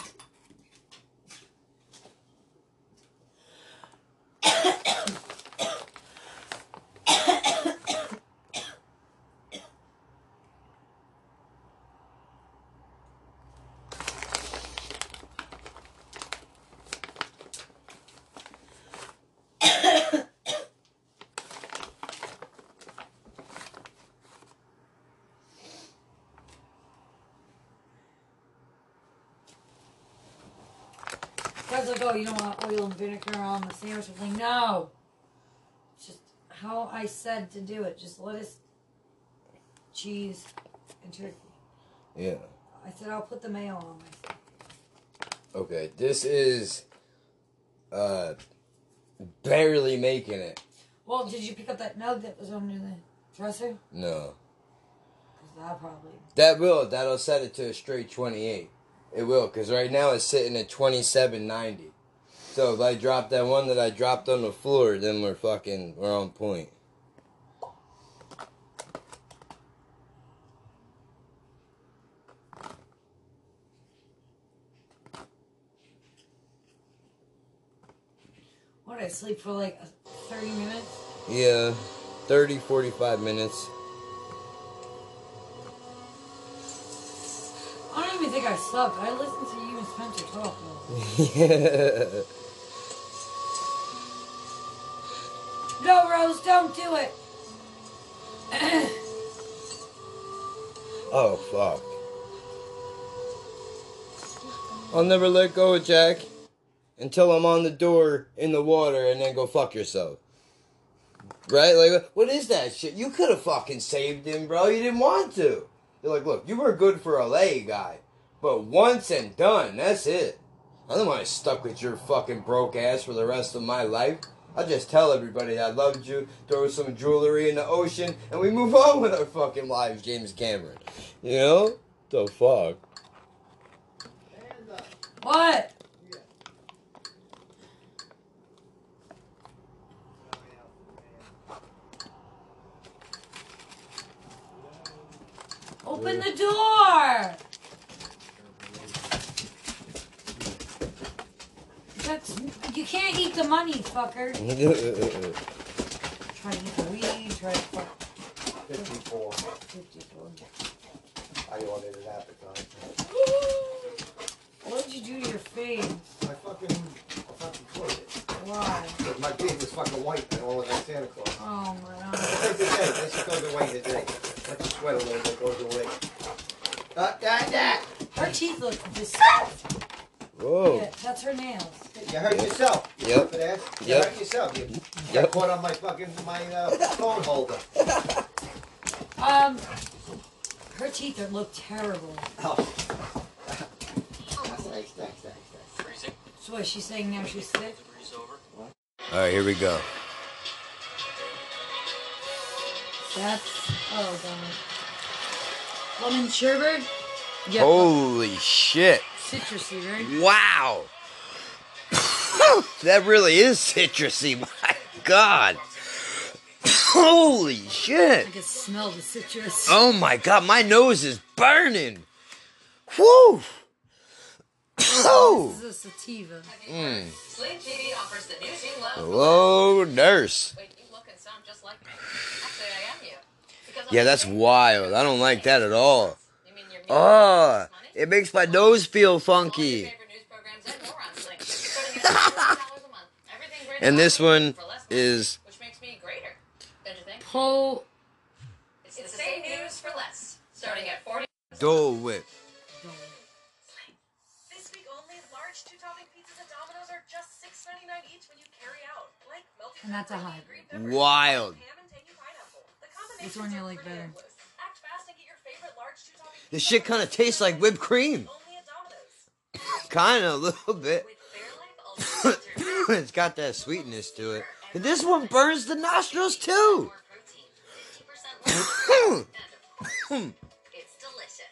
Guys like, oh, you don't want oil and vinegar on the sandwich. I'm like, no. It's just how I said to do it. Just lettuce, cheese, and turkey. Yeah. I said I'll put the mayo on myself. Okay, this is barely making it. Well, did you pick up that nug that was under the dresser? No. Because That'll set it to a straight 28. It will, because right now it's sitting at 27.90. So if I drop that one that I dropped on the floor, then we're on point. What, I sleep for like 30 minutes? Yeah, 30, 45 minutes. I don't even think I slept. I listened to you and Spencer talk. Yeah. No, Rose, don't do it. Oh, fuck. I'll never let go of Jack until I'm on the door in the water and then go fuck yourself. Right? Like, what is that shit? You could have fucking saved him, bro. You didn't want to. They're like, look, you were good for a LA guy, but once and done, that's it. I don't want to stuck with your fucking broke ass for the rest of my life. I'll just tell everybody I loved you, throw some jewelry in the ocean, and we move on with our fucking lives, James Cameron. You know? The fuck? What? Open the door! You can't eat the money, fucker. Try to eat the weed, try to fuck. 54. 54. I ordered an appetizer. What did you do to your face? I fucking closed it. Why? Because my beard was fucking white and all of that Santa Claus. Oh my god. Take the day. This goes away today. Let you sweat a little bit, goes away. Her teeth look disgusting. Whoa. Yeah, that's her nails. You hurt yourself. Yep. You hurt yourself. You got caught on my phone holder. Her teeth look terrible. Oh. Thanks. So what, she's saying now she's sick? Alright, here we go. That's, oh god. Lemon sherbet? Yeah. Holy shit. Citrusy, right? Wow. That really is citrusy. My God. Holy shit. I can smell the citrus. Oh my God, my nose is burning. Whew. Oh. This is a sativa. Slim TV offers the new Hello, nurse. Wait, you look and sound just like me. Actually, I am you. Yeah, that's wild. I don't like that at all. Oh, it makes my nose feel funky. And this one is Pull. It's the same news for less. Starting at 40. Dole Whip. This week only, large two-topping pizzas at Domino's are just $6.99 each when you carry out. Like melted And that's a pepperoni, hybrid. green pepper, Wild. ham and tangy pineapple. The This combinations one you are like pretty better. endless. Act fast and get your favorite large two-topping This pizza shit kind of tastes like whipped cream. only at Domino's. Kind of, a little bit. With Fairlife Ultra Filtered It's got that sweetness to it. And this one burns the nostrils too. more protein, 50% less. It's delicious.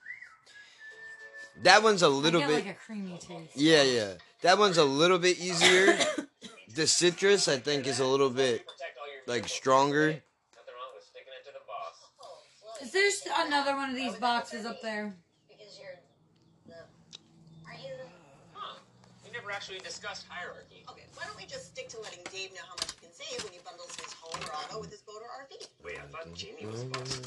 That one's a I little get bit. like a creamy taste. Yeah. That one's a little bit easier. The citrus, I think, is a little bit like stronger. Nothing wrong with sticking it to the boss. Is there another one of these boxes up there? Because you're the... Aren't you the... Huh. We never actually discussed hierarchy. Okay, why don't we just stick to letting Dave know how much he can save when he bundles his home or auto with his boat or RV? Wait, I thought Jamie was boss.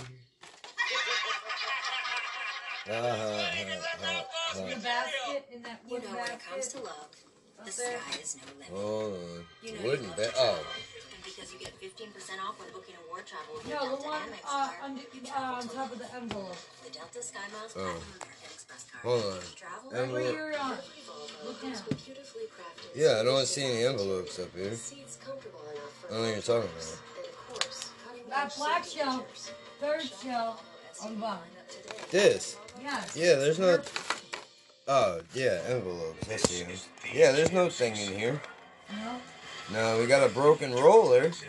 In the basket, in that You wood know, when it comes basket. to love, the Up there. sky is no limit. Hold on. You know Wouldn't you love that? to Oh. travel, and because you get 15% off when booking a war travel with No, the Delta one Amex card, on top of the envelope. the Delta SkyMiles Oh. Platinum American Express card. Hold on. Travel Envelope. Where you're Volvo looking comes at. with beautifully crafted Yeah, I don't seats see any envelopes up here. Seats comfortable enough for I don't know what you're talking comfort. about. And of course, cutting-edge That black safety shell, features. third Shop shell Volvo on the SUV bottom. lineup today. This. Yes. Yeah, there's no. Oh, yeah, envelopes. I see them. Yeah, there's no thing in here. No. No, we got a broken roller. With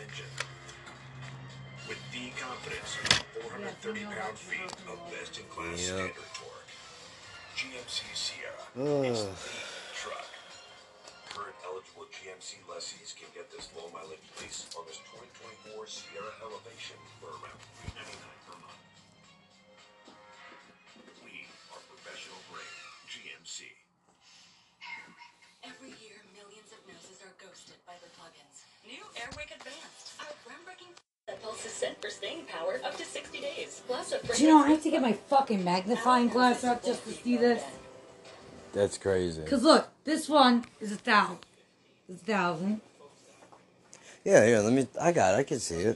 the confidence of 430 pound-feet of best-in-class Yep. standard torque. GMC Sierra. Ugh. It's the truck. Current eligible GMC lessees can get this low-mileage lease on this 2024 Sierra Elevation for around $399 per month. We are professional grade GMC. Every year, millions of noses are ghosted by the plugins. New Airwick Advanced, our groundbreaking that pulses scent for staying power up to 60 days. Plus a Do you know, I have to get my fucking magnifying glass up just to see this. That's crazy. Cause look, this one is 1,000. It's 1,000. Yeah, here, let me. I got it. I can see it.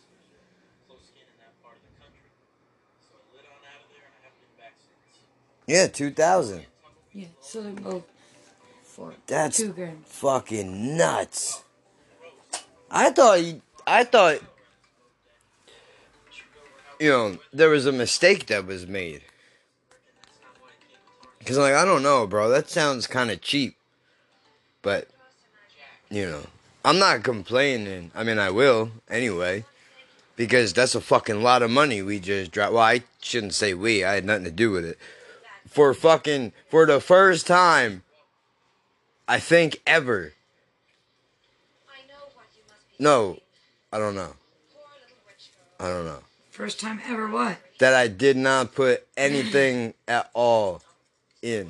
Yeah, 2,000. Yeah, so they're both for That's $2,000. fucking nuts. I thought, you know, there was a mistake that was made. Cause like, I don't know, bro. That sounds kind of cheap. But, you know, I'm not complaining. I mean, I will anyway. Because that's a fucking lot of money we just dropped. Well, I shouldn't say we. I had nothing to do with it. For the first time, I think ever. No, I don't know. I don't know. First time ever what? That I did not put anything at all in.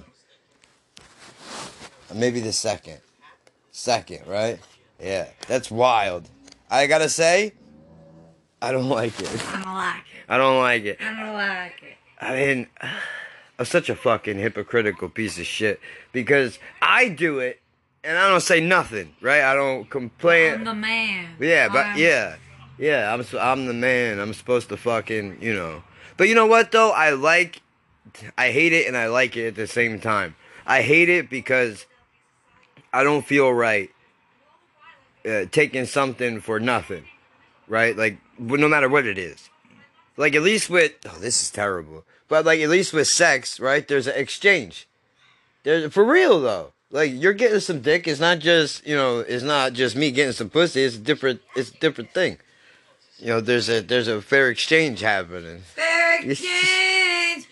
Maybe the second. Second, right? Yeah, that's wild. I gotta say, I don't like it. I don't like it. I don't like it. I don't like it. I mean, I'm such a fucking hypocritical piece of shit because I do it and I don't say nothing, right? I don't complain. I'm the man. Yeah, but yeah, I'm the man. I'm supposed to fucking, you know. But you know what though? I hate it and I like it at the same time. I hate it because I don't feel right taking something for nothing, right? Like no matter what it is. Like at least with this is terrible. But like at least with sex, right? There's an exchange. There's for real though. Like you're getting some dick. It's not just it's not just me getting some pussy. It's a different thing. You know, there's a fair exchange happening. Fair exchange.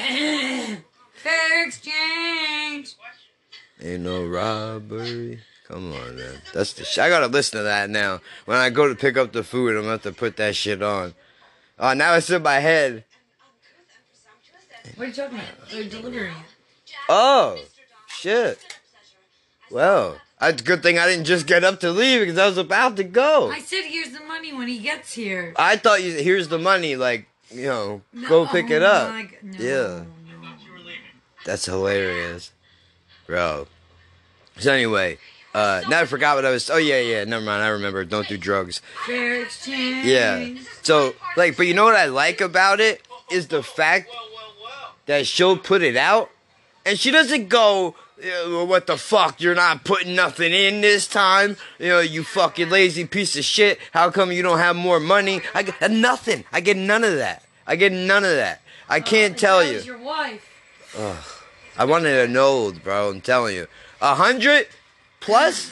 Fair exchange. Ain't no robbery. Come on, man. That's the shit. I gotta listen to that now. When I go to pick up the food, I'm gonna have to put that shit on. Oh, now it's in my head. What are you talking about? They're delivering it. Oh, shit. Well, It's a good thing I didn't just get up to leave because I was about to go. I said, here's the money when he gets here. I thought you. Here's the money. Like, you know, No, go pick it up. no, Yeah. no. That's hilarious, bro. So anyway, now I forgot what I was. Oh yeah. Never mind. I remember. Don't do drugs. Fair exchange. Yeah. So like, but you know what I like about it is the fact that she'll put it out, and she doesn't go, "What the fuck? You're not putting nothing in this time. You know, you fucking lazy piece of shit. How come you don't have more money?" I get nothing. I get none of that. I can't tell That you. was your wife. I wanted an old, bro. I'm telling you, 100 plus,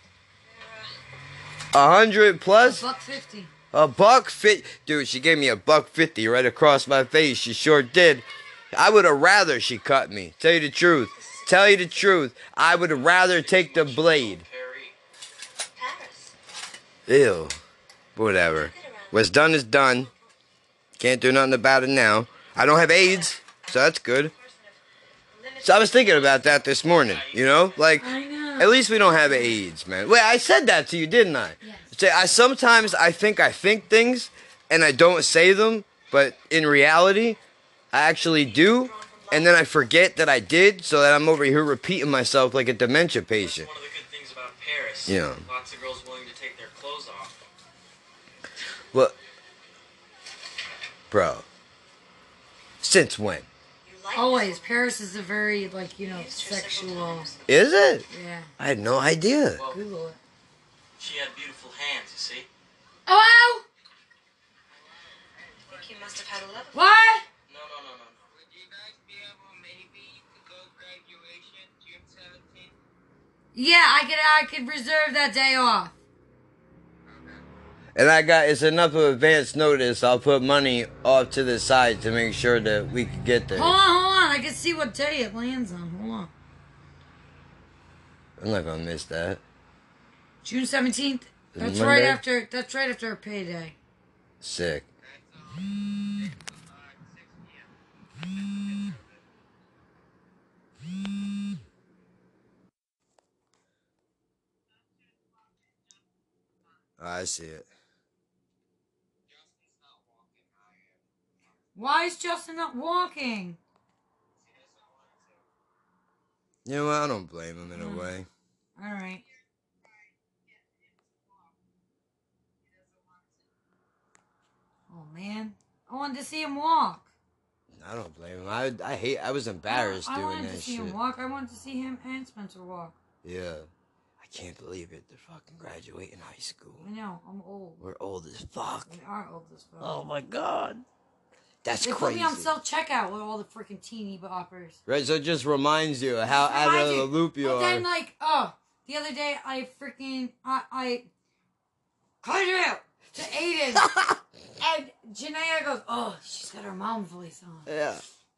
100 plus, $1.50. $1.50. Dude, she gave me $1.50 right across my face. She sure did. I would have rather she cut me. Tell you the truth. I would rather take the blade. Paris. Ew. Whatever. What's done is done. Can't do nothing about it now. I don't have AIDS, so that's good. So I was thinking about that this morning, you know? Like, I know. at least we don't have AIDS, man. Wait, I said that to you, didn't I? Yes. Say, sometimes I think things, and I don't say them, but in reality, I actually do, and then I forget that I did, so that I'm over here repeating myself like a dementia patient. One of the good things about Paris. Yeah. Lots of girls willing to take their clothes off. Well, bro, since when? Always. Paris is a very, like, you know, sexual. Is it? Yeah. I had no idea. Well, Google it. she had beautiful hands, you see. Oh! I think you must have had a love affair. What? No. Would you guys be able maybe to go graduation June 17th? Yeah, I could reserve that day off. And it's enough of advance notice. I'll put money off to the side to make sure that we can get there. Hold on. I can see what day it lands on. Hold on. I'm not gonna miss that. June 17th. That's Monday? That's right after a payday. Sick. I see it. Why is Justin not walking? You know what? I don't blame him in a way. All right. Oh man, I wanted to see him walk. I don't blame him. I was embarrassed I doing wanted that to see shit. him walk. I wanted to see him and Spencer walk. Yeah. I can't believe it. They're fucking graduating high school. I know. I'm old. We're old as fuck. We are old as fuck. Oh my god. That's They crazy. put me on self-checkout with all the freaking teeny boppers. Right, so it just reminds you of how Just out reminds of the loop you But are. then, like, the other day I called you out to Aiden, and Janaea goes, "Oh, she's got her mom voice on." Yeah.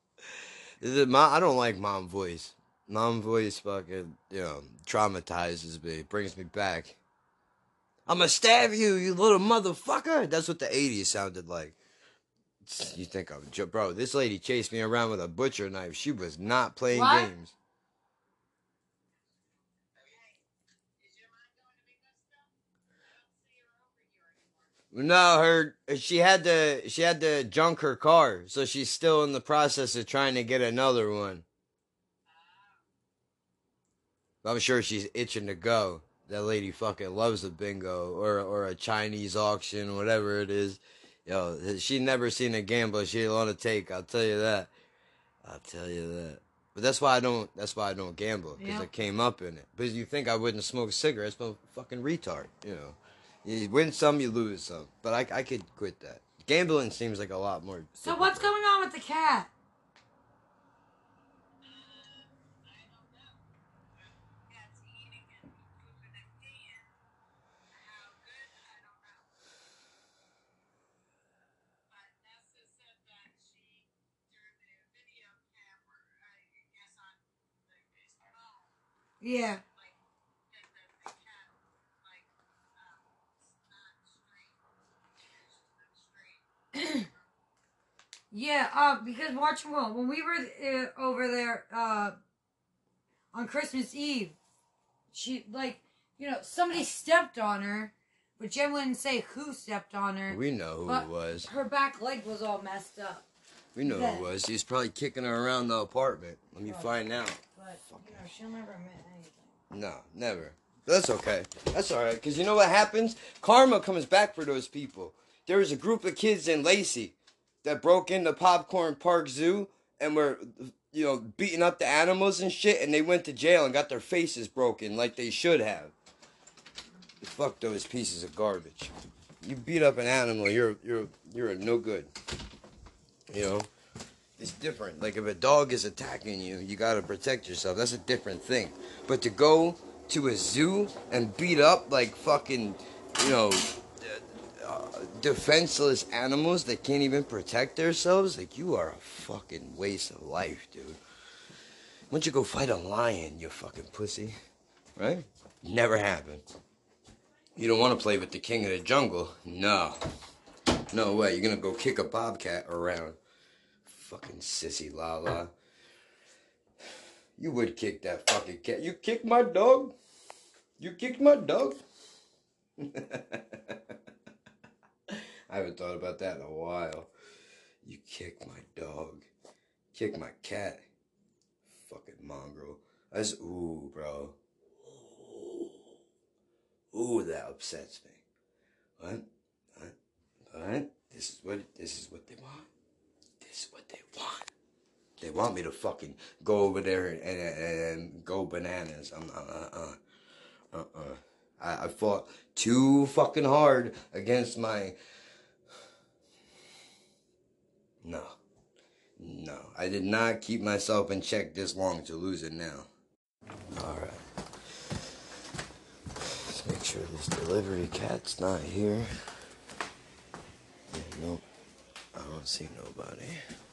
I don't like mom voice. Mom voice fucking, traumatizes me. Brings me back. I'm gonna stab you, you little motherfucker. That's what the 80s sounded like. You think I'm... Bro, this lady chased me around with a butcher knife. She was not playing What? games. No, she had to junk her car, so she's still in the process of trying to get another one. I'm sure she's itching to go. That lady fucking loves a bingo or a Chinese auction, whatever it is. Yo, she never seen a gambler she don't want to take. I'll tell you that. But that's why I don't gamble, because I came up in it. But you think I wouldn't smoke cigarettes? I'm a fucking retard. You win some, you lose some. But I could quit that. Gambling seems like a lot more. So what's going on with the cat? Yeah. Yeah, because when we were over there on Christmas Eve, she, like, you know, somebody stepped on her, but Jen wouldn't say who stepped on her. We know who but it was. Her back leg was all messed up. We know who it was. He was probably kicking her around the apartment. Let me find out. But, you know, she'll never admit anything. No, never. That's okay. That's all right. Because you know what happens? Karma comes back for those people. There was a group of kids in Lacey that broke into Popcorn Park Zoo and were, you know, beating up the animals and shit, and they went to jail and got their faces broken like they should have. Fuck those pieces of garbage. You beat up an animal, you're a no good. You know? It's different. Like if a dog is attacking you, you gotta protect yourself. That's a different thing. But to go to a zoo and beat up like fucking, you know, defenseless animals that can't even protect themselves, like you are a fucking waste of life, dude. Why don't you go fight a lion, you fucking pussy? Right? Never happened. You don't want to play with the king of the jungle. No. No way. You're gonna go kick a bobcat around. Fucking sissy Lala. You would kick that fucking cat. You kicked my dog? You kicked my dog? I haven't thought about that in a while. You kicked my dog. Kick my cat. Fucking mongrel. That's, ooh, bro. Ooh, that upsets me. What? This is what they want. This is what they want. They want me to fucking go over there and go bananas. I fought too fucking hard against my... No. I did not keep myself in check this long to lose it now. Alright. Let's make sure this delivery cat's not here. Nope. I don't see nobody.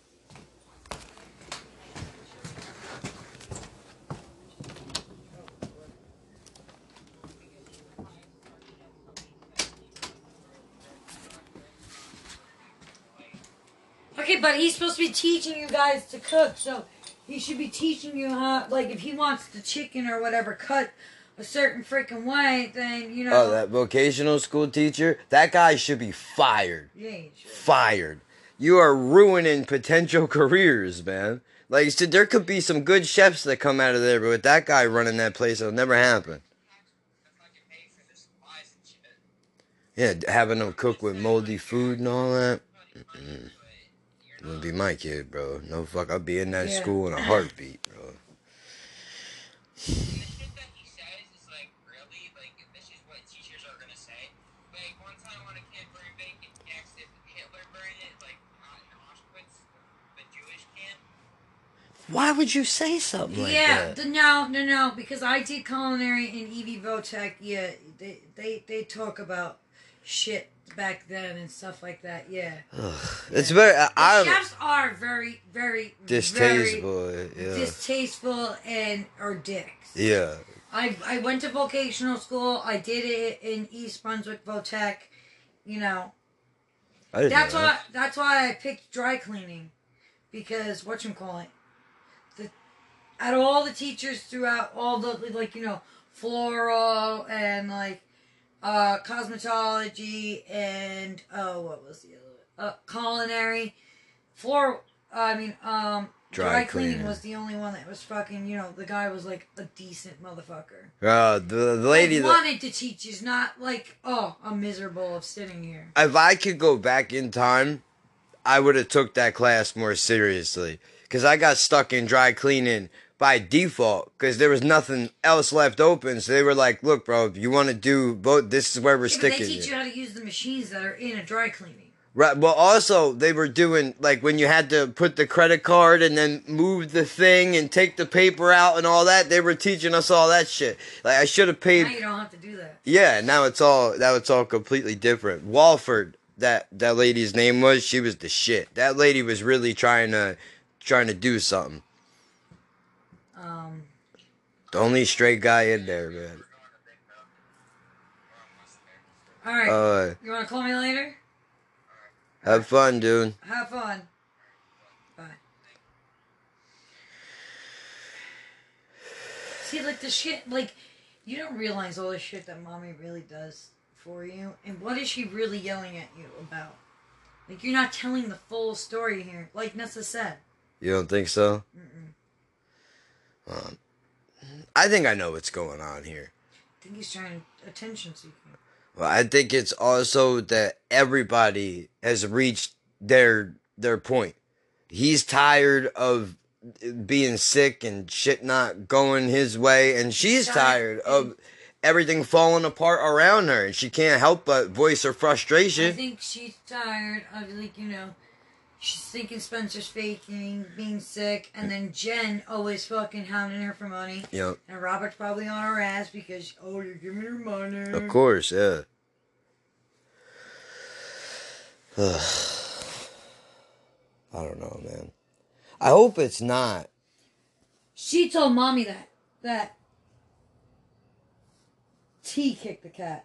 Okay, but he's supposed to be teaching you guys to cook, so he should be teaching you how, like, if he wants the chicken or whatever cut a certain freaking way, then, you know. Oh, that vocational school teacher? That guy should be fired. Yeah, he should. Fired. You are ruining potential careers, man. Like, so there could be some good chefs that come out of there, but with that guy running that place, it'll never happen. Yeah, having them cook with moldy food and all that. Wouldn't be my kid, bro. No fuck, I'll be in that school in a heartbeat, bro. The shit that he says is like really like this is what teachers are gonna say. Like one time when a kid burned bacon, he asked if Hitler burned it like not in Auschwitz, the Jewish camp. Why would you say something like that? No, because I did culinary in EV Votech. Yeah, they talk about shit back then and stuff like that. Yeah, It's very. The chefs are very, very distasteful. very distasteful and are dicks. Yeah. I went to vocational school. I did it in East Brunswick Votech. You know, that's why I picked dry cleaning, because whatchamacallit, out of all the teachers throughout all the, like, you know, floral and like cosmetology and what was the other culinary, dry cleaning was the only one that was fucking, you know, the guy was like a decent motherfucker. The lady that wanted to teach is not like, oh, I'm miserable of sitting here. If I could go back in time, I would have took that class more seriously, because I got stuck in dry cleaning by default, because there was nothing else left open. So they were like, look, bro, if you want to do both, this is where we're sticking. They teach you how to use the machines that are in a dry cleaning. Right. Well, also, they were doing, like, when you had to put the credit card and then move the thing and take the paper out and all that, they were teaching us all that shit. Like, I should have paid. Now you don't have to do that. Yeah, now it's all completely different. Walford, that lady's name was, she was the shit. That lady was really trying to do something. The only straight guy in there, man. Alright. You want to call me later? Have fun, dude. Have fun. Bye. See, like, the shit, like, You don't realize all the shit that mommy really does for you. And what is she really yelling at you about? Like, you're not telling the full story here. Like Nessa said. You don't think so? Mm-mm. I think I know what's going on here. I think he's trying attention seeking. Well, I think it's also that everybody has reached their point. He's tired of being sick and shit not going his way, and she's tired of everything falling apart around her, and she can't help but voice her frustration. I think she's tired of, like, you know, she's thinking Spencer's faking, being sick, and then Jen always fucking hounding her for money. Yep. And Robert's probably on her ass because, oh, you're giving her money. Of course, yeah. I don't know, man. I hope it's not. She told mommy that T kicked the cat.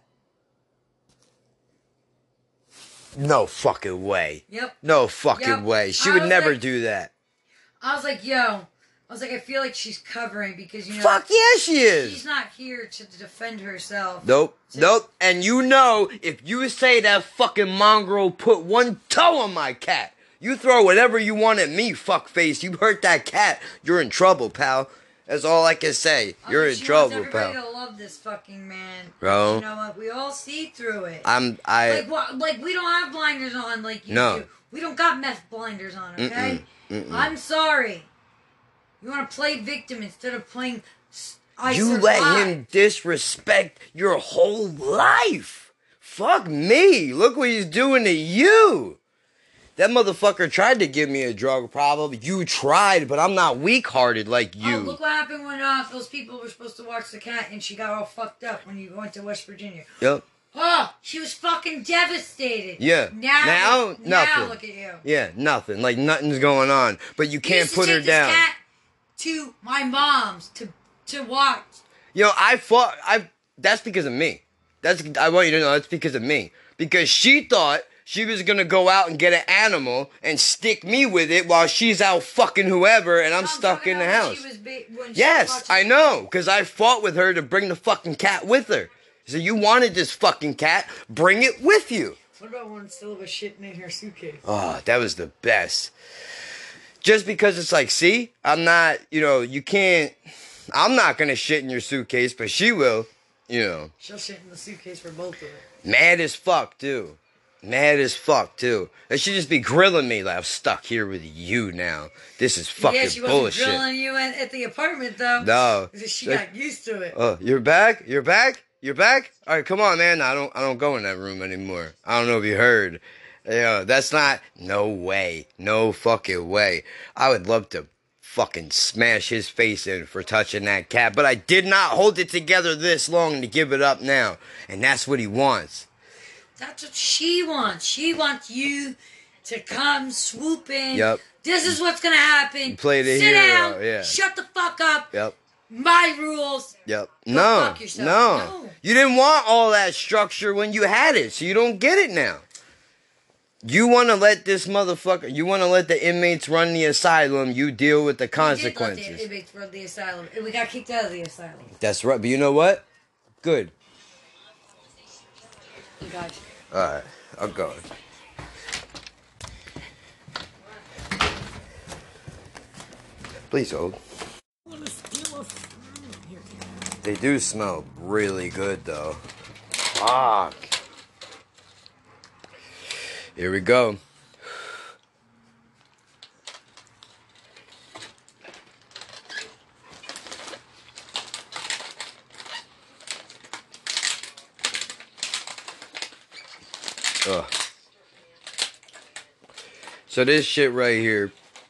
No fucking way. Yep. No fucking way. She would never do that. I was like, yo. I feel like she's covering because, you know. Fuck yeah, she is. She's not here to defend herself. Nope. Nope. And you know, if you say that fucking mongrel put one toe on my cat, you throw whatever you want at me, fuckface. You hurt that cat, you're in trouble, pal. That's all I can say. You're in trouble, pal. Everybody to love this fucking man. Bro. You know what? We all see through it. Like we don't have blinders on like you No. do. We don't got meth blinders on, okay? I'm sorry. You want to play victim instead of playing You let him disrespect your whole life. Fuck me. Look what he's doing to you. That motherfucker tried to give me a drug problem. You tried, but I'm not weak-hearted like you. Oh, look what happened when those people were supposed to watch the cat and she got all fucked up when you went to West Virginia. Yep. Oh, she was fucking devastated. Yeah. Now nothing. Now look at you. Yeah, nothing. Like nothing's going on. But you can't put her down. This cat to my mom's to watch. You know, that's because of me. I want you to know that's because of me. Because she thought she was gonna go out and get an animal and stick me with it while she's out fucking whoever and I'm stuck in the house. Yes, I know. Because I fought with her to bring the fucking cat with her. So you wanted this fucking cat, bring it with you. What about when Silva was shitting in her suitcase? Oh, that was the best. Just because it's like, see, I'm not, you know, you can't, I'm not going to shit in your suitcase, but she will, you know. She'll shit in the suitcase for both of us. Mad as fuck, too. Mad as fuck, too. They should just be grilling me like, I'm stuck here with you now. This is fucking bullshit. Yeah, she wasn't grilling you at the apartment, though. No. She got used to it. Oh, you're back? You're back? You're back? All right, come on, man. I don't go in that room anymore. I don't know if you heard. Yeah, that's not, no way. No fucking way. I would love to fucking smash his face in for touching that cat, but I did not hold it together this long to give it up now. And that's what he wants. That's what she wants. She wants you to come swoop in. Yep. This is what's going to happen. Play the Sit hero. down. Yeah. Shut the fuck up. Yep. My rules. Yep. Go No. fuck yourself. No. You didn't want all that structure when you had it, so you don't get it now. You want to let this motherfucker, you want to let the inmates run the asylum, you deal with the consequences. We did let the inmates run the asylum, and we got kicked out of the asylum. That's right, but you know what? Good. You guys. Alright, I'm going. Please hold. They do smell really good, though. Fuck. Here we go. Ugh. So this shit right here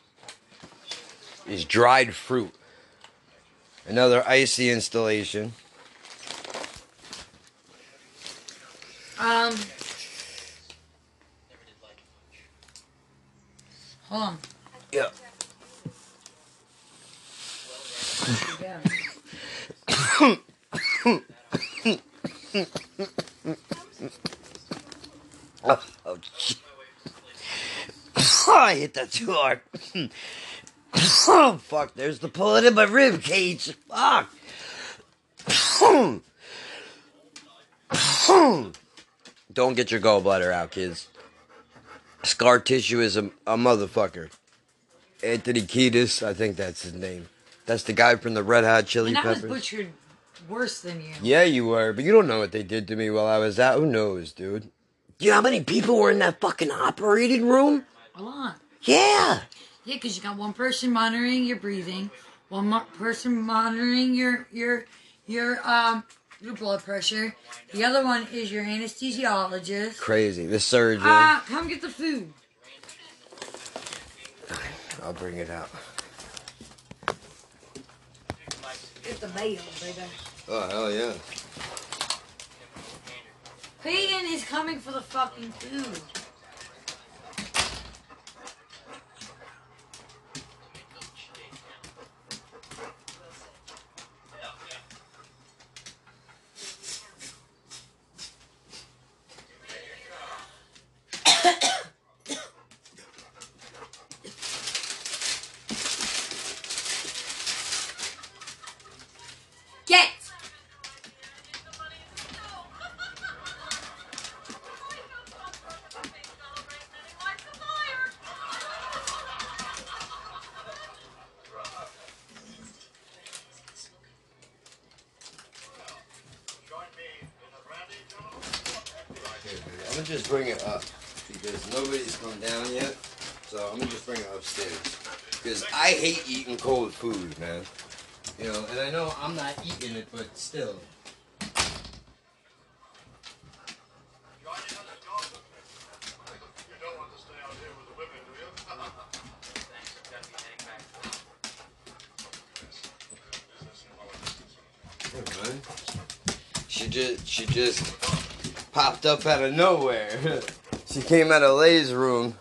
is dried fruit. Another icy installation. Hold on. Yeah. Oh, I hit that too hard. Oh, fuck, there's the bullet in my rib cage. Fuck. Don't get your gallbladder out, kids. Scar tissue is a motherfucker. Anthony Kiedis, I think that's his name. That's the guy from the Red Hot Chili And I was Peppers. butchered worse than you. Yeah, you were, but you don't know what they did to me while I was out. Who knows, dude? You know how many people were in that fucking operating room? A lot. Yeah. Yeah, because you got one person monitoring your breathing, one person monitoring your blood pressure. The other one is your anesthesiologist. Crazy. The surgeon. Come get the food. I'll bring it out. Get the mayo, baby. Oh, hell yeah. Peyton is coming for the fucking food. Get! I'm gonna just bring it up because nobody's come down yet. So I'm gonna just bring it upstairs. Because I hate eating cold food, man. You know, and I know I'm not eating it, but still. She just popped up out of nowhere. She came out of Lay's room.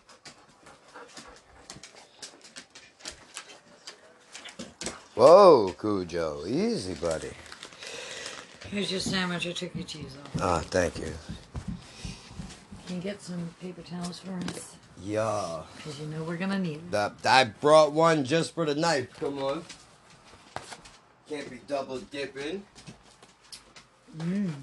Whoa, Cujo. Easy, buddy. Here's your sandwich. I took your cheese off. Ah, thank you. Can you get some paper towels for us? Yeah. Because you know we're going to need it. I brought one just for the knife. Come on. Can't be double dipping. Mmm.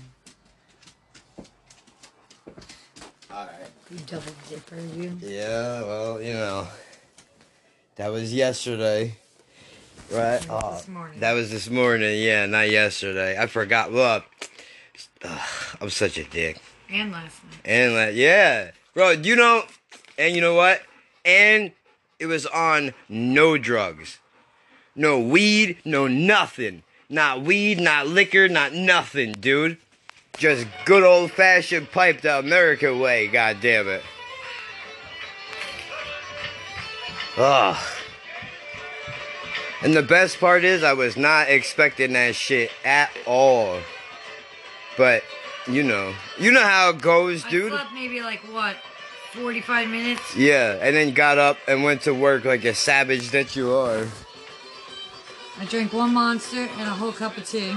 Alright. You double dipper, you. Yeah, well, you know. That was yesterday. Right? Oh, This morning. that was this morning. Yeah, not yesterday. I forgot. Look. I'm such a dick. And last night. And yeah. Bro, you know, and you know what? And it was on no drugs. No weed, no nothing. Not weed, not liquor, not nothing, dude. Just good old-fashioned pipe the American way, goddammit. Ugh. And the best part is I was not expecting that shit at all. But, you know how it goes, dude. I slept maybe like, what, 45 minutes? Yeah, and then got up and went to work like a savage that you are. I drank one Monster and a whole cup of tea.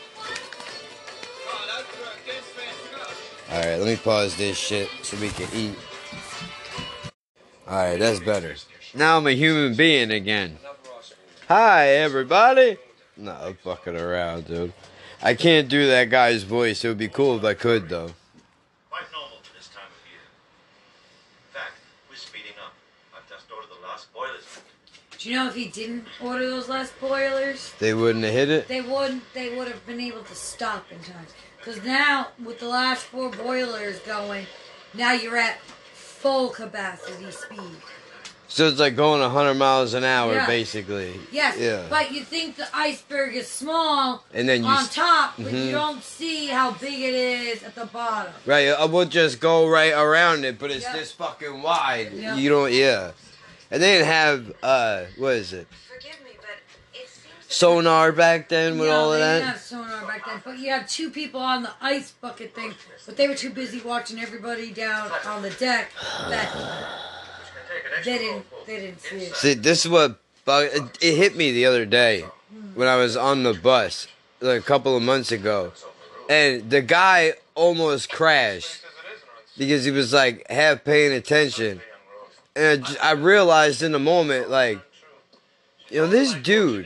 Alright, let me pause this shit so we can eat. Alright, that's better. Now I'm a human being again. Hi, everybody. No, I'm fucking around, dude. I can't do that guy's voice. It would be cool if I could, though. Quite normal for this time of year. In fact, we're speeding up. I've just ordered the last boilers. Do you know if he didn't order those last boilers, They wouldn't have hit it? they would have been able to stop in time. Because now, with the last 4 boilers going, now you're at full capacity speed. So it's like going 100 miles an hour, Yeah. basically. Yes, Yeah. but you think the iceberg is small And then you on top, but Mhm. you don't see how big it is at the bottom. Right, I will just go right around it, but it's Yeah. this fucking wide. Yeah. You don't, yeah. And they didn't have, what is it? Forgive me, but it seems that Sonar back then with all of they didn't that? have sonar back then, but you had 2 people on the ice bucket thing, but they were too busy watching everybody down on the deck that they didn't see it. See, this is what, it hit me the other day when I was on the bus, like a couple of months ago. And the guy almost crashed because he was like half paying attention. And I realized in the moment, like, you know, this dude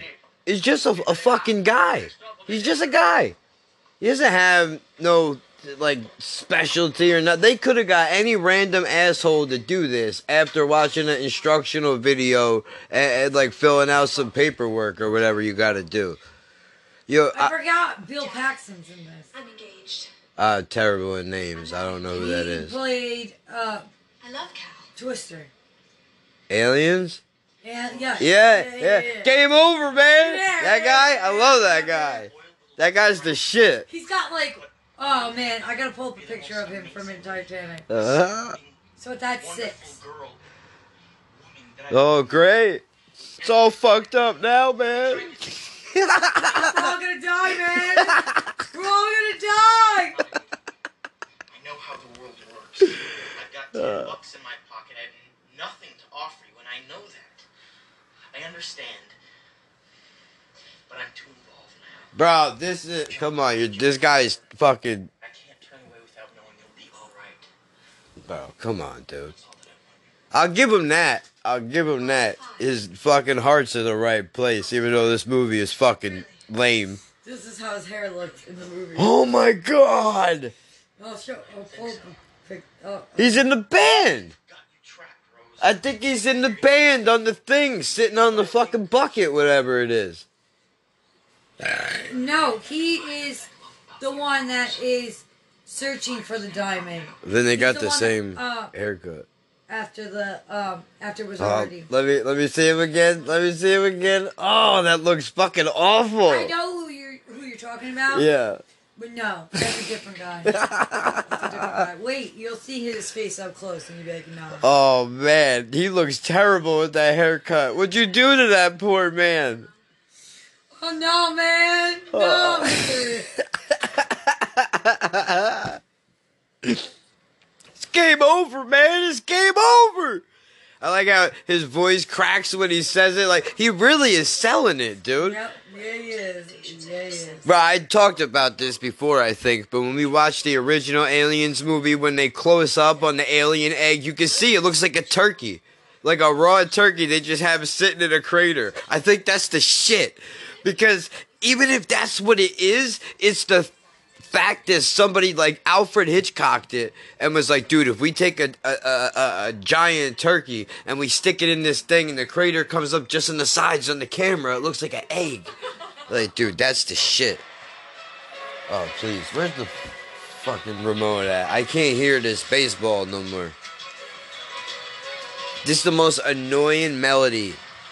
is just a fucking guy. He's just a guy. He doesn't have no like specialty or not. They could have got any random asshole to do this after watching an instructional video and like filling out some paperwork or whatever you got to do. Yo, I forgot Bill Paxton's in this. I'm engaged. Terrible in names. I don't know who that He is. played I love Cal. Twister. Aliens? And yeah. Yeah. Game over, man. Yeah, That guy, I love that guy. That guy's the shit. He's got like, oh man, I gotta pull up a picture of him from in Titanic. So that's 6. Oh, great. It's all fucked up now, man. We're all gonna die, man. We're all gonna die. I know how the world works. I've got $10 in my pocket. I have nothing to offer you, and I know that. I understand. But I'm too involved now. Bro, this is... Come on, this guy's fucking... I can't turn away without knowing you'll be alright. Bro, come on, dude. I'll give him that. His fucking heart's in the right place, even though this movie is fucking lame. This is how his hair looked in the movie. Oh my god! He's in the band! I think he's in the band on the thing, sitting on the fucking bucket, whatever it is. No, he is the one that is searching for the diamond. Then they got the one same that, haircut. After it was already. Let me see him again. Oh, that looks fucking awful. I know who you're talking about. Yeah. But no, that's a different guy. That's a different guy. Wait, you'll see his face up close and you'll be like, no. Oh man, he looks terrible with that haircut. What'd you do to that poor man? Oh no, man. No. It's game over, man. It's game over. I like how his voice cracks when he says it. Like, he really is selling it, dude. Yep. Yeah, he is. Bro, I talked about this before, I think, but when we watched the original Aliens movie, when they close up on the alien egg, you can see it looks like a turkey. Like a raw turkey they just have sitting in a crater. I think that's the shit. Because even if that's what it is, it's the fact that somebody like Alfred Hitchcocked it and was like, dude, if we take a giant turkey and we stick it in this thing and the crater comes up just on the sides on the camera, it looks like an egg. Like, dude, that's the shit. Oh, please. Where's the fucking remote at? I can't hear this baseball no more. This is the most annoying melody.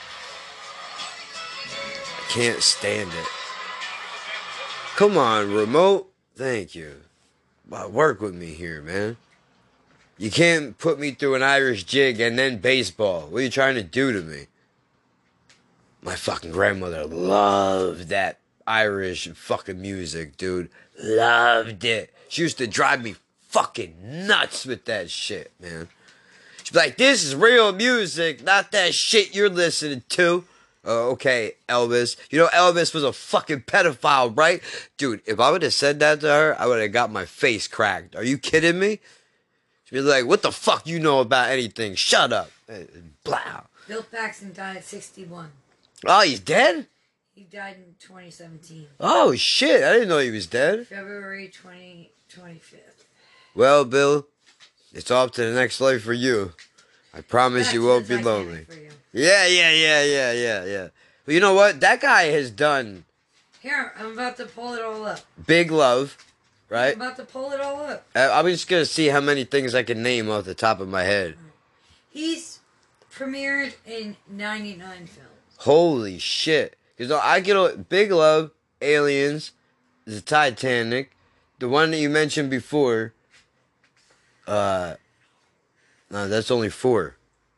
I can't stand it. Come on, remote. Thank you. Wow, work with me here, man. You can't put me through an Irish jig and then baseball. What are you trying to do to me? My fucking grandmother loved that Irish fucking music, dude. Loved it. She used to drive me fucking nuts with that shit, man. She'd be like, this is real music, not that shit you're listening to. Okay, Elvis. You know Elvis was a fucking pedophile, right? Dude, if I would have said that to her, I would have got my face cracked. Are you kidding me? She'd be like, what the fuck you know about anything? Shut up. Blah. Bill Paxton died at 61. Oh, he's dead? He died in 2017. Oh, shit. I didn't know he was dead. February 25th. Well, Bill, it's off to the next life for you. I promise you won't be lonely. Yeah. Well, you know what? That guy has done... Here, I'm about to pull it all up. Big Love, right? I'm about to pull it all up. I'm just going to see how many things I can name off the top of my head. He's premiered in 99 films. Holy shit. Because I get Big Love, Aliens, the Titanic, the one that you mentioned before. No, that's only 4.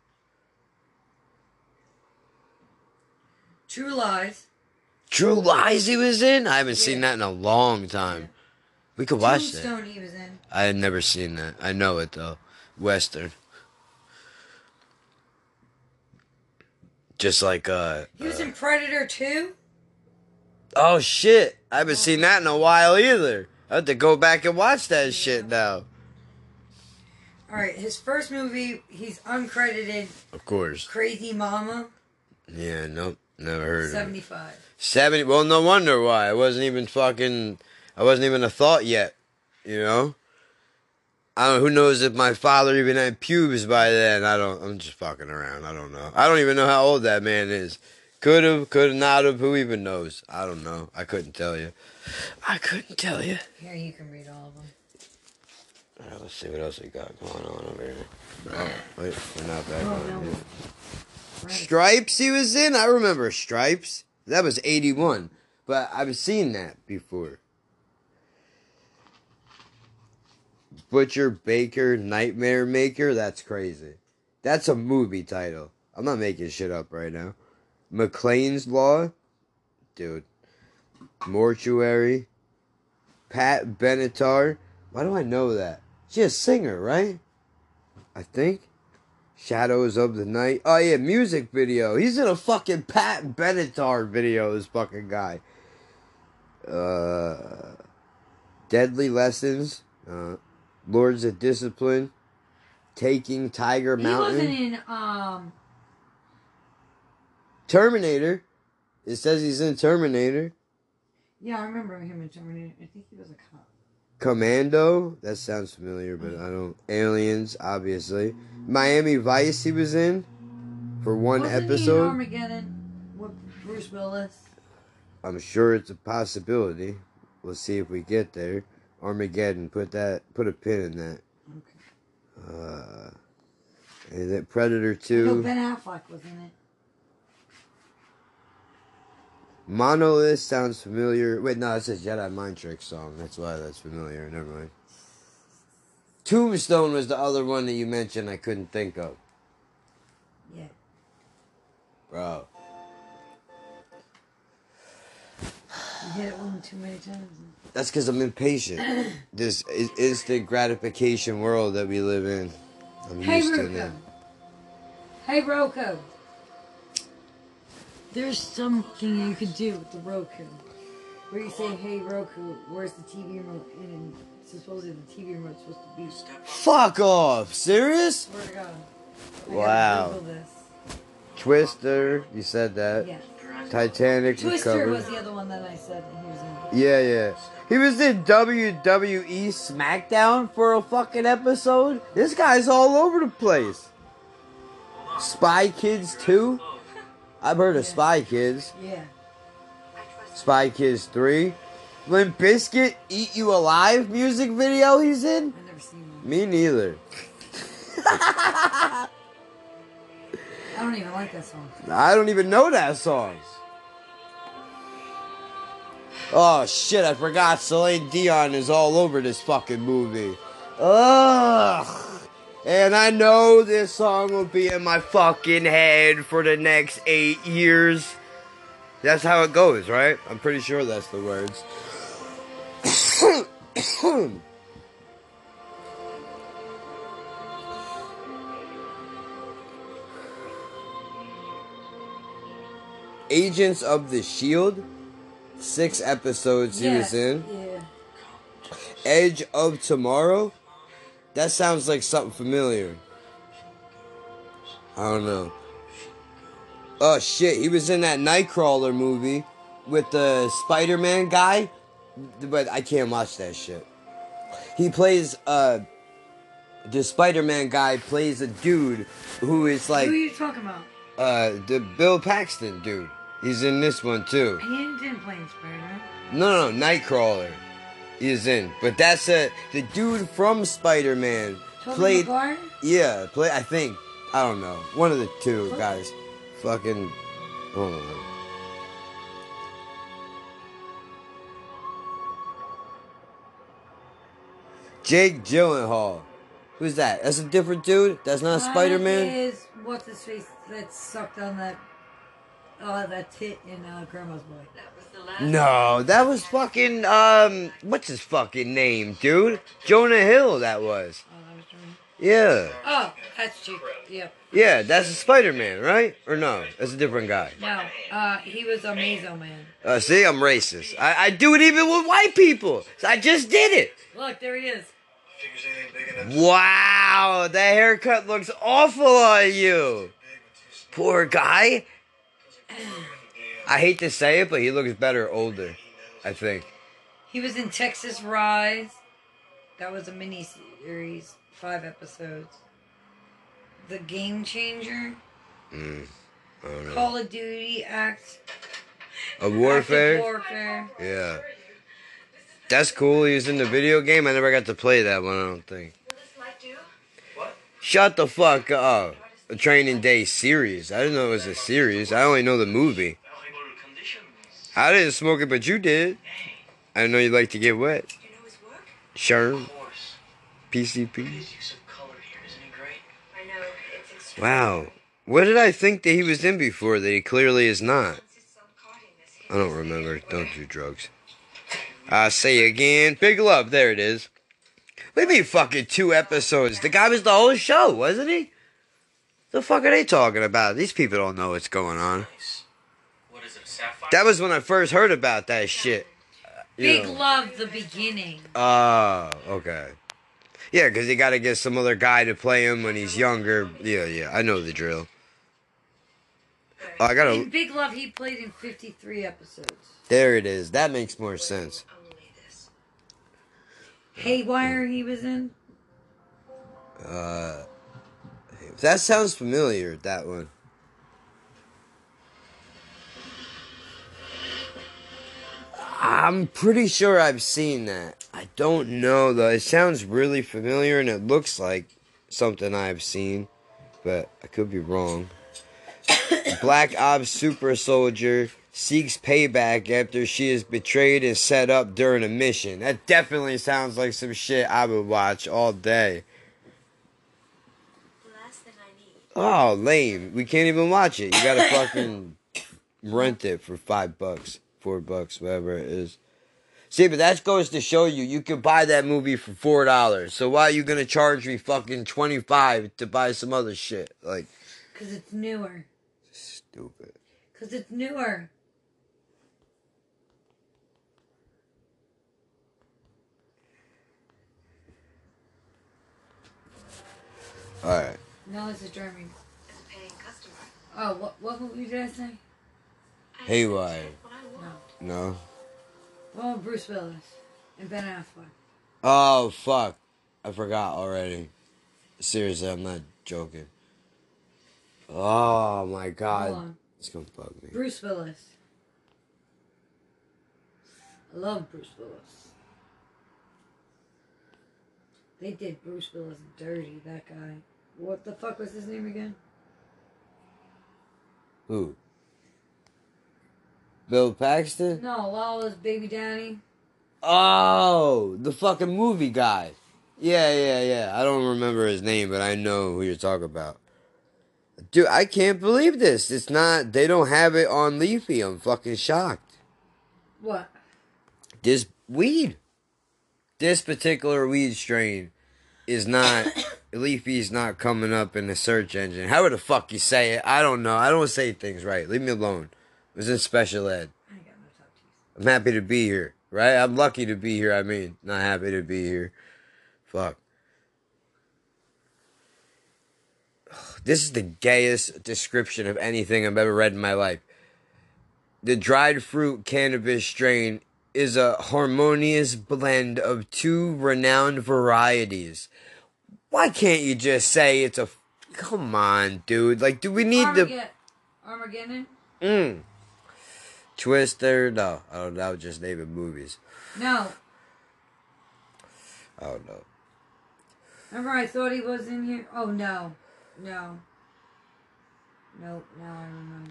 True Lies. True Lies he was in? I haven't seen that in a long time. We could watch that. Tombstone he was in. I had never seen that. I know it though. Western. Just like he was in Predator 2. Oh shit. I haven't seen that in a while either. I have to go back and watch that shit now. Alright, his first movie, he's uncredited. Of course. Crazy Mama. Yeah, nope. Never heard of it. 75. 70. Well, no wonder why. I wasn't even a thought yet. You know? I don't know. Who knows if my father even had pubes by then? I'm just fucking around. I don't know. I don't even know how old that man is. Could have, not have. Who even knows? I don't know. I couldn't tell you. Here, you can read all of them. All right, let's see what else we got going on over here. Oh, wait, we're not back on here. Stripes he was in? I remember Stripes. That was 81. But I've seen that before. Butcher Baker Nightmare Maker? That's crazy. That's a movie title. I'm not making shit up right now. McLean's Law? Dude. Mortuary. Pat Benatar? Why do I know that? She's a singer, right? I think. Shadows of the Night. Oh, yeah, music video. He's in a fucking Pat Benatar video, this fucking guy. Deadly Lessons. Lords of Discipline. Taking Tiger Mountain. He wasn't in, Terminator. It says he's in Terminator. Yeah, I remember him in Terminator. I think he was a cop. Commando. That sounds familiar, but I don't. Aliens, obviously. Miami Vice he was in. For one episode. Wasn't he in Armageddon with Bruce Willis? I'm sure it's a possibility. We'll see if we get there. Armageddon. Put a pin in that. Okay. And then Predator 2. No, Ben Affleck was in it. Monolith sounds familiar. Wait, no, it's a Jedi Mind Trick song. That's why that's familiar. Never mind. Tombstone was the other one that you mentioned I couldn't think of. Yeah. Bro. You hit it one too many times. That's because I'm impatient. This instant gratification world that we live in. I'm used to that. Hey, Roku. There's something you could do with the Roku. Where you say, hey, Roku, where's the TV remote? And supposedly the TV remote's supposed to be... Fuck off! Serious? Swear to God. Wow. Google this. Twister, you said that. Yeah. Titanic Twister was was the other one that I said that he was in. Yeah. He was in WWE SmackDown for a fucking episode. This guy's all over the place. Spy Kids 2? I've heard of Spy Kids. Yeah. Spy Kids 3. Limp Bizkit, Eat You Alive music video he's in? I've never seen one. Me neither. I don't even like that song. I don't even know that song. Oh shit, I forgot Celine Dion is all over this fucking movie. Ugh. And I know this song will be in my fucking head for the next 8 years. That's how it goes, right? I'm pretty sure that's the words. Agents of the Shield. 6 episodes he was in. Yeah. Edge of Tomorrow. That sounds like something familiar. I don't know. Oh shit, he was in that Nightcrawler movie with the Spider-Man guy. But I can't watch that shit. He plays, the Spider-Man guy plays a dude who is like... Who are you talking about? The Bill Paxton dude. He's in this one too. He didn't play in Spider-Man. No, Nightcrawler. He is in. But that's the dude from Spider-Man. Tobey Maguire? Yeah, I think. I don't know. One of the two guys. Fucking... Hold on. Jake Gyllenhaal. Who's that? That's a different dude? That's not Spider-Man? That is, what's his face that sucked on that tit in Grandma's Boy. That was the last No, that was fucking, what's his fucking name, dude? Jonah Hill, that was. Oh, that was Jonah. Yeah. Oh, that's Jake. Yep. Yeah, that's a Spider-Man, right? Or no? That's a different guy. No, he was a Mazo Man. See, I'm racist. I do it even with white people. I just did it. Look, there he is. Wow, that haircut looks awful on you. Poor guy. I hate to say it, but he looks better older, I think. He was in Texas Rise. That was a mini series, 5 episodes. The Game Changer. I don't know. Call of Duty Act. A Warfare? Active Warfare. Yeah. That's cool. He was in the video game. I never got to play that one, I don't think. Shut the fuck up. A Training Day series. I didn't know it was a series. I only know the movie. I didn't smoke it, but you did. I didn't know you like to get wet. Sherm. PCP. Wow. What did I think that he was in before that he clearly is not? I don't remember. Don't do drugs. I say again. Big Love. There it is. What do you mean fucking 2 episodes? The guy was the whole show, wasn't he? The fuck are they talking about? These people don't know what's going on. That was when I first heard about that shit. Big Love, the beginning. Oh, okay. Yeah, because you got to get some other guy to play him when he's younger. Yeah, I know the drill. In Big Love, he played in 53 episodes. There it is. That makes more sense. Haywire, he was in. That sounds familiar, that one. I'm pretty sure I've seen that. I don't know, though. It sounds really familiar, and it looks like something I've seen, but I could be wrong. Black Ops Super Soldier seeks payback after she is betrayed and set up during a mission. That definitely sounds like some shit I would watch all day. Oh, lame. We can't even watch it. You gotta fucking rent it for $5, $4, whatever it is. See, but that goes to show you, you can buy that movie for $4. So why are you gonna charge me fucking $25 to buy some other shit? Like, because it's newer. Stupid. Because it's newer. Alright. No, it's a German. It's a paying customer. Oh, what movie did I say? Haywire. No. No? Well, Bruce Willis and Ben Affleck. Oh, fuck. I forgot already. Seriously, I'm not joking. Oh, my God. Hold on. It's gonna bug me. Bruce Willis. I love Bruce Willis. They did Bruce Willis dirty, that guy. What the fuck was his name again? Who? Bill Paxton? No, Lala's baby daddy. Oh, the fucking movie guy. Yeah. I don't remember his name, but I know who you're talking about. Dude, I can't believe this. It's not, they don't have it on Leafy. I'm fucking shocked. What? This weed. This particular weed strain is not, Leafy's not coming up in the search engine. However the fuck you say it, I don't know. I don't say things right. Leave me alone. I was in special ed. I got no top teeth. I'm happy to be here, right? I'm lucky to be here, I mean. Not happy to be here. Fuck. This is the gayest description of anything I've ever read in my life. The dried fruit cannabis strain is a harmonious blend of 2 renowned varieties. Why can't you just say it's a... Come on, dude. Like, do we need Armageddon? Twister? No. I don't know. I was just naming movies. No. I don't know. Remember I thought he was in here? Oh, no. No. Nope, now I remember.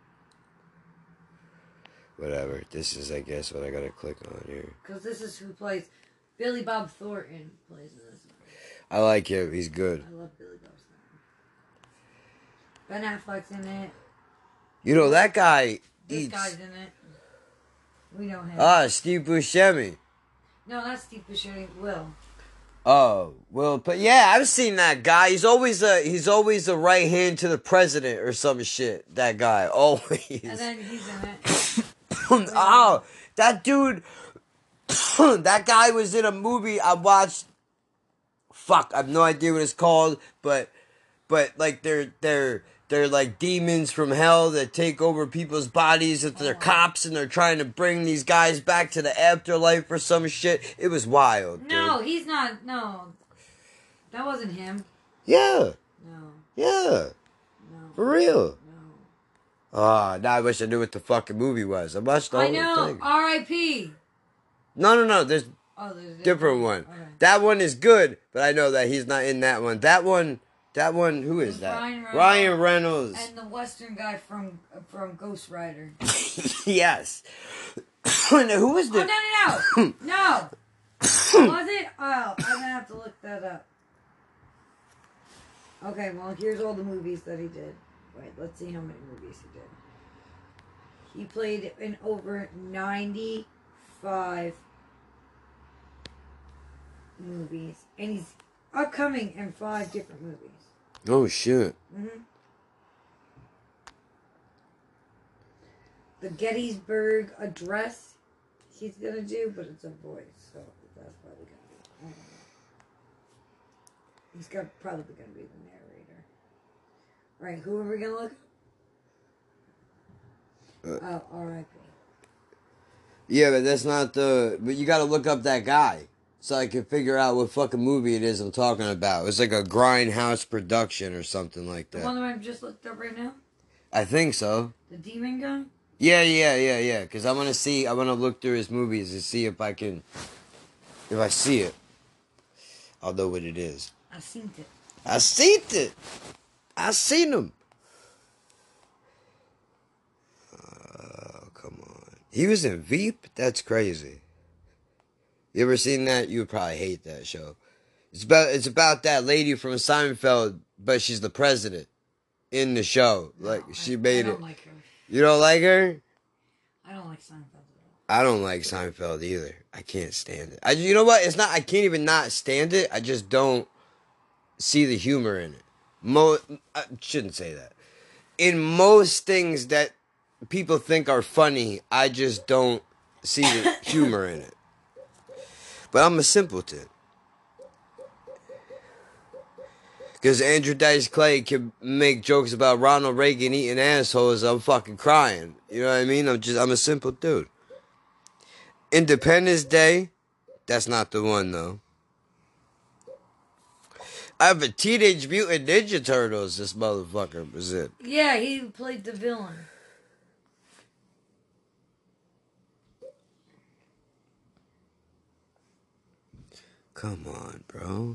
Whatever. This is, I guess, what I gotta click on here. Because this is who plays... Billy Bob Thornton plays in this movie. I like him. He's good. I love Billy Bob Thornton. Ben Affleck's in it. You know, that guy This eats... guy's in it. We know him. Ah, Steve Buscemi. No, that's Steve Buscemi. Will. Oh, well, but yeah, I've seen that guy. He's always a right hand to the president or some shit. That guy, always. And then he's in it. Oh, that dude, that guy was in a movie I watched. Fuck, I have no idea what it's called, but like they're they're like demons from hell that take over people's bodies. That they're cops and they're trying to bring these guys back to the afterlife or some shit. It was wild. No, dude. he's not. No, that wasn't him. Yeah. No. Yeah. No. For real. No. Oh, now I wish I knew what the fucking movie was. I watched the whole know. thing. R.I.P. No. There's there's a different one. Okay. That one is good, but I know that he's not in that one. That one, who is that? Ryan Reynolds. And the Western guy from Ghost Rider. Yes. Who was the... Oh, no. Was it? Oh, I'm going to have to look that up. Okay, well, here's all the movies that he did. Wait, let's see how many movies he did. He played in over 95 movies. And he's upcoming in 5 different movies. Oh, shit. Mm-hmm. The Gettysburg Address he's going to do, but it's a voice, so that's probably going to be... I don't know. He's probably going to be the narrator. Alright, who are we going to look up? R.I.P. Yeah, but that's not the... But you gotta look up that guy. So I can figure out what fucking movie it is I'm talking about. It's like a Grindhouse production or something like that. The one that I've just looked up right now? I think so. The demon guy? Yeah. Because I want to look through his movies and see if I see it, I'll know what it is. I seen it. I seen him. Oh, come on. He was in Veep? That's crazy. You ever seen that? You would probably hate that show. It's about that lady from Seinfeld, but she's the president in the show. Like, she made it. I don't like her. You don't like her? I don't like Seinfeld at all. I don't like Seinfeld either. I can't stand it. You know what? It's not. I can't even not stand it. I just don't see the humor in it. I shouldn't say that. In most things that people think are funny, I just don't see the humor in it. But I'm a simpleton. Because Andrew Dice Clay can make jokes about Ronald Reagan eating assholes. I'm fucking crying. You know what I mean? I'm a simple dude. Independence Day. That's not the one, though. I have a Teenage Mutant Ninja Turtles. This motherfucker was it. Yeah, he played the villain. Come on, bro.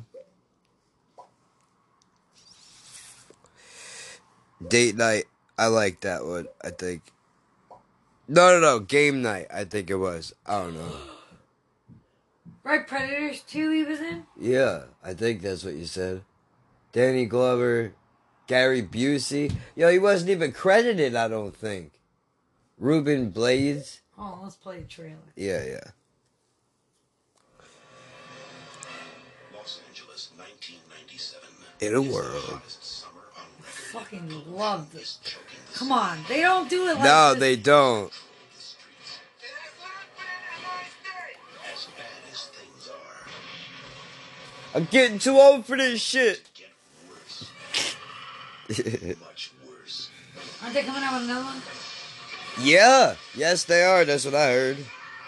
Date Night. I like that one, I think. No. Game Night, I think it was. I don't know. Right, Predators 2 he was in? Yeah, I think that's what you said. Danny Glover, Gary Busey. Yo, he wasn't even credited, I don't think. Ruben Blades. Oh, let's play a trailer. Yeah. Los Angeles, 1997. In a world. I fucking love this. Come on, they don't do it like No, this. they don't. As bad as things are, I'm getting too old for this shit. get worse. Much worse. Aren't they coming out with another one? Yeah. Yes, they are. That's what I heard.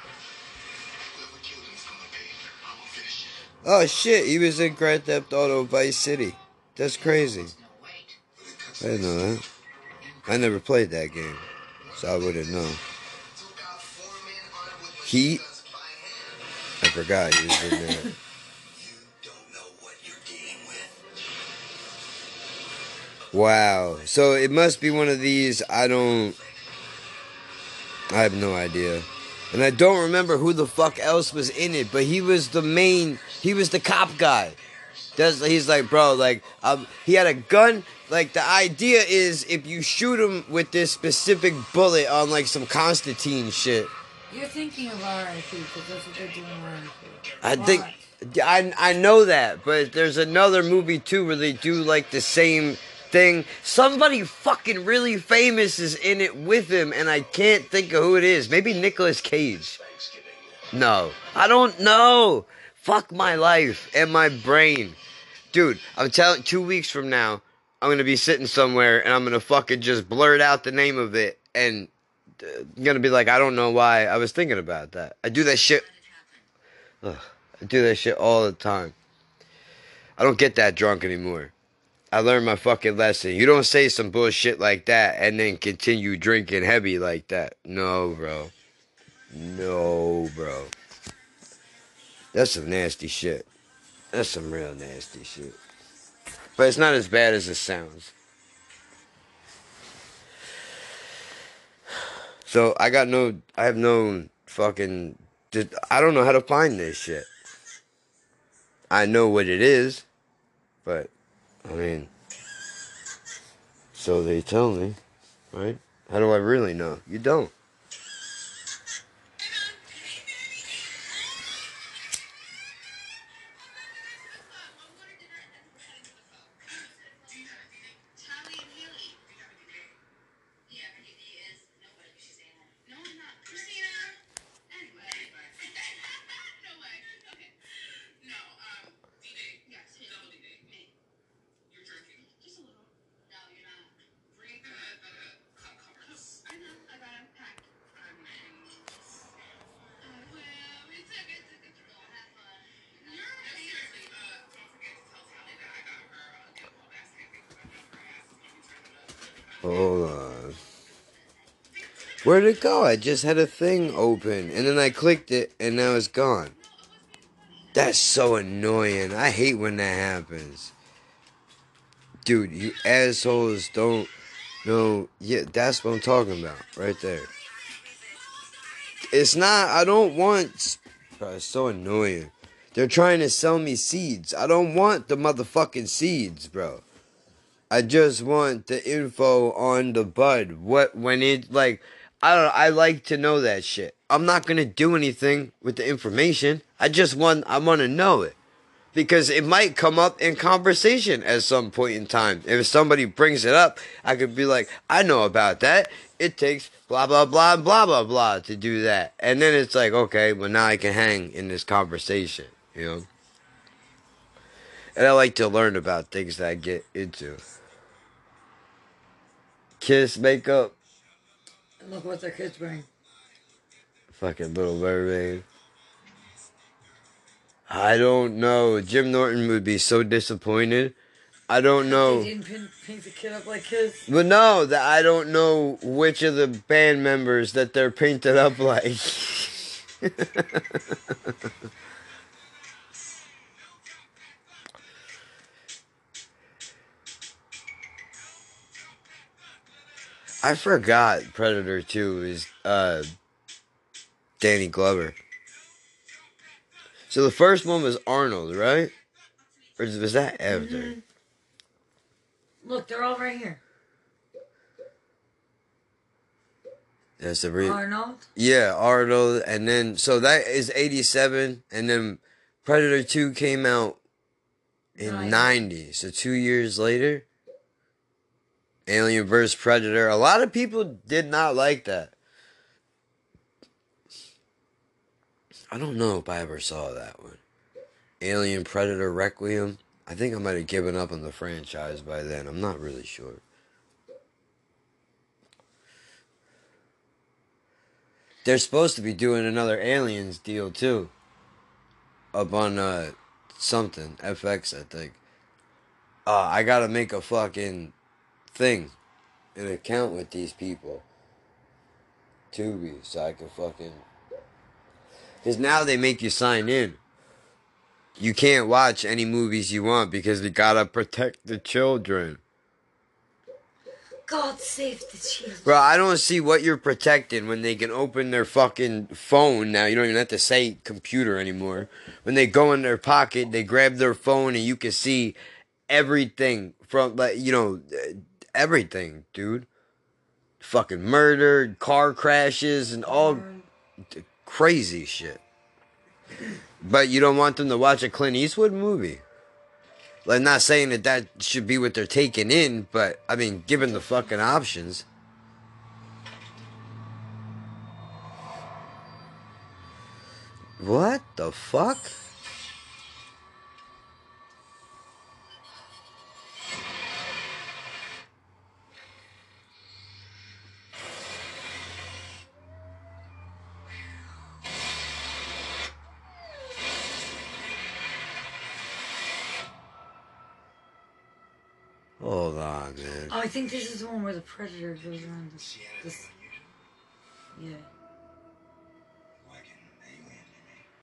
Oh, shit. He was in Grand Theft Auto Vice City. That's crazy. I didn't know that. I never played that game, so I wouldn't know. Heat? I forgot he was in there. You don't know what you're dealing with. Wow. So it must be one of these. I have no idea. And I don't remember who the fuck else was in it, but he was the cop guy. He's like, bro, like, he had a gun. Like, the idea is if you shoot him with this specific bullet on, like, some Constantine shit. You're thinking of R.I.P. because that's what they're doing in R.I.P. I think, I know that, but there's another movie, too, where they do, like, the same thing. Somebody fucking really famous is in it with him, and I can't think of who it is. Maybe Nicolas Cage. No. I don't know. Fuck my life and my brain. Dude, I'm telling 2 weeks from now, I'm gonna be sitting somewhere and I'm gonna fucking just blurt out the name of it and I'm gonna be like, I don't know why I was thinking about that. I do that shit. Ugh, I do that shit all the time. I don't get that drunk anymore. I learned my fucking lesson. You don't say some bullshit like that and then continue drinking heavy like that. No, bro. No, bro. That's some nasty shit. That's some real nasty shit. But it's not as bad as it sounds. So I have no fucking, I don't know how to find this shit. I know what it is, but, I mean, so they tell me, right? How do I really know? You don't. Hold on. Where'd it go? I just had a thing open, and then I clicked it, and now it's gone. That's so annoying. I hate when that happens. Dude, you assholes don't know. Yeah, that's what I'm talking about, right there. It's not, I don't want... Bro, it's so annoying. They're trying to sell me seeds. I don't want the motherfucking seeds, bro. I just want the info on the bud. When it, like, I like to know that shit. I'm not gonna do anything with the information. I want to know it. Because it might come up in conversation at some point in time. If somebody brings it up, I could be like, I know about that. It takes blah, blah, blah, blah, blah, blah to do that. And then it's like, okay, well now I can hang in this conversation, you know? And I like to learn about things that I get into. Kiss makeup. Look what their kids bring. Fucking Little Mermaid. I don't know. Jim Norton would be so disappointed. I don't know. They didn't paint the kid up like his. But no, that I don't know which of the band members that they're painted up like. I forgot Predator 2 is Danny Glover. So the first one was Arnold, right? Or was that after? Mm-hmm. Look, they're all right here. That's the real Arnold? Yeah, Arnold. And then, so that is 87. And then Predator 2 came out in 90. So 2 years later. Alien vs. Predator. A lot of people did not like that. I don't know if I ever saw that one. Alien Predator Requiem. I think I might have given up on the franchise by then. I'm not really sure. They're supposed to be doing another Aliens deal too. Up on something. FX, I think. I gotta make a fucking thing. An account with these people. Tubi. So I can fucking... Because now they make you sign in. You can't watch any movies you want because they gotta protect the children. God save the children. Bro, I don't see what you're protecting when they can open their fucking phone now. You don't even have to say computer anymore. When they go in their pocket, they grab their phone and you can see everything from, like, you know, everything, dude. Fucking murder, car crashes, and all crazy shit. But you don't want them to watch a Clint Eastwood movie. Like, not saying that that should be what they're taking in, but, I mean, given the fucking options. What the fuck? Hold on, man. Oh, I think this is the one where the predator goes around this. Yeah.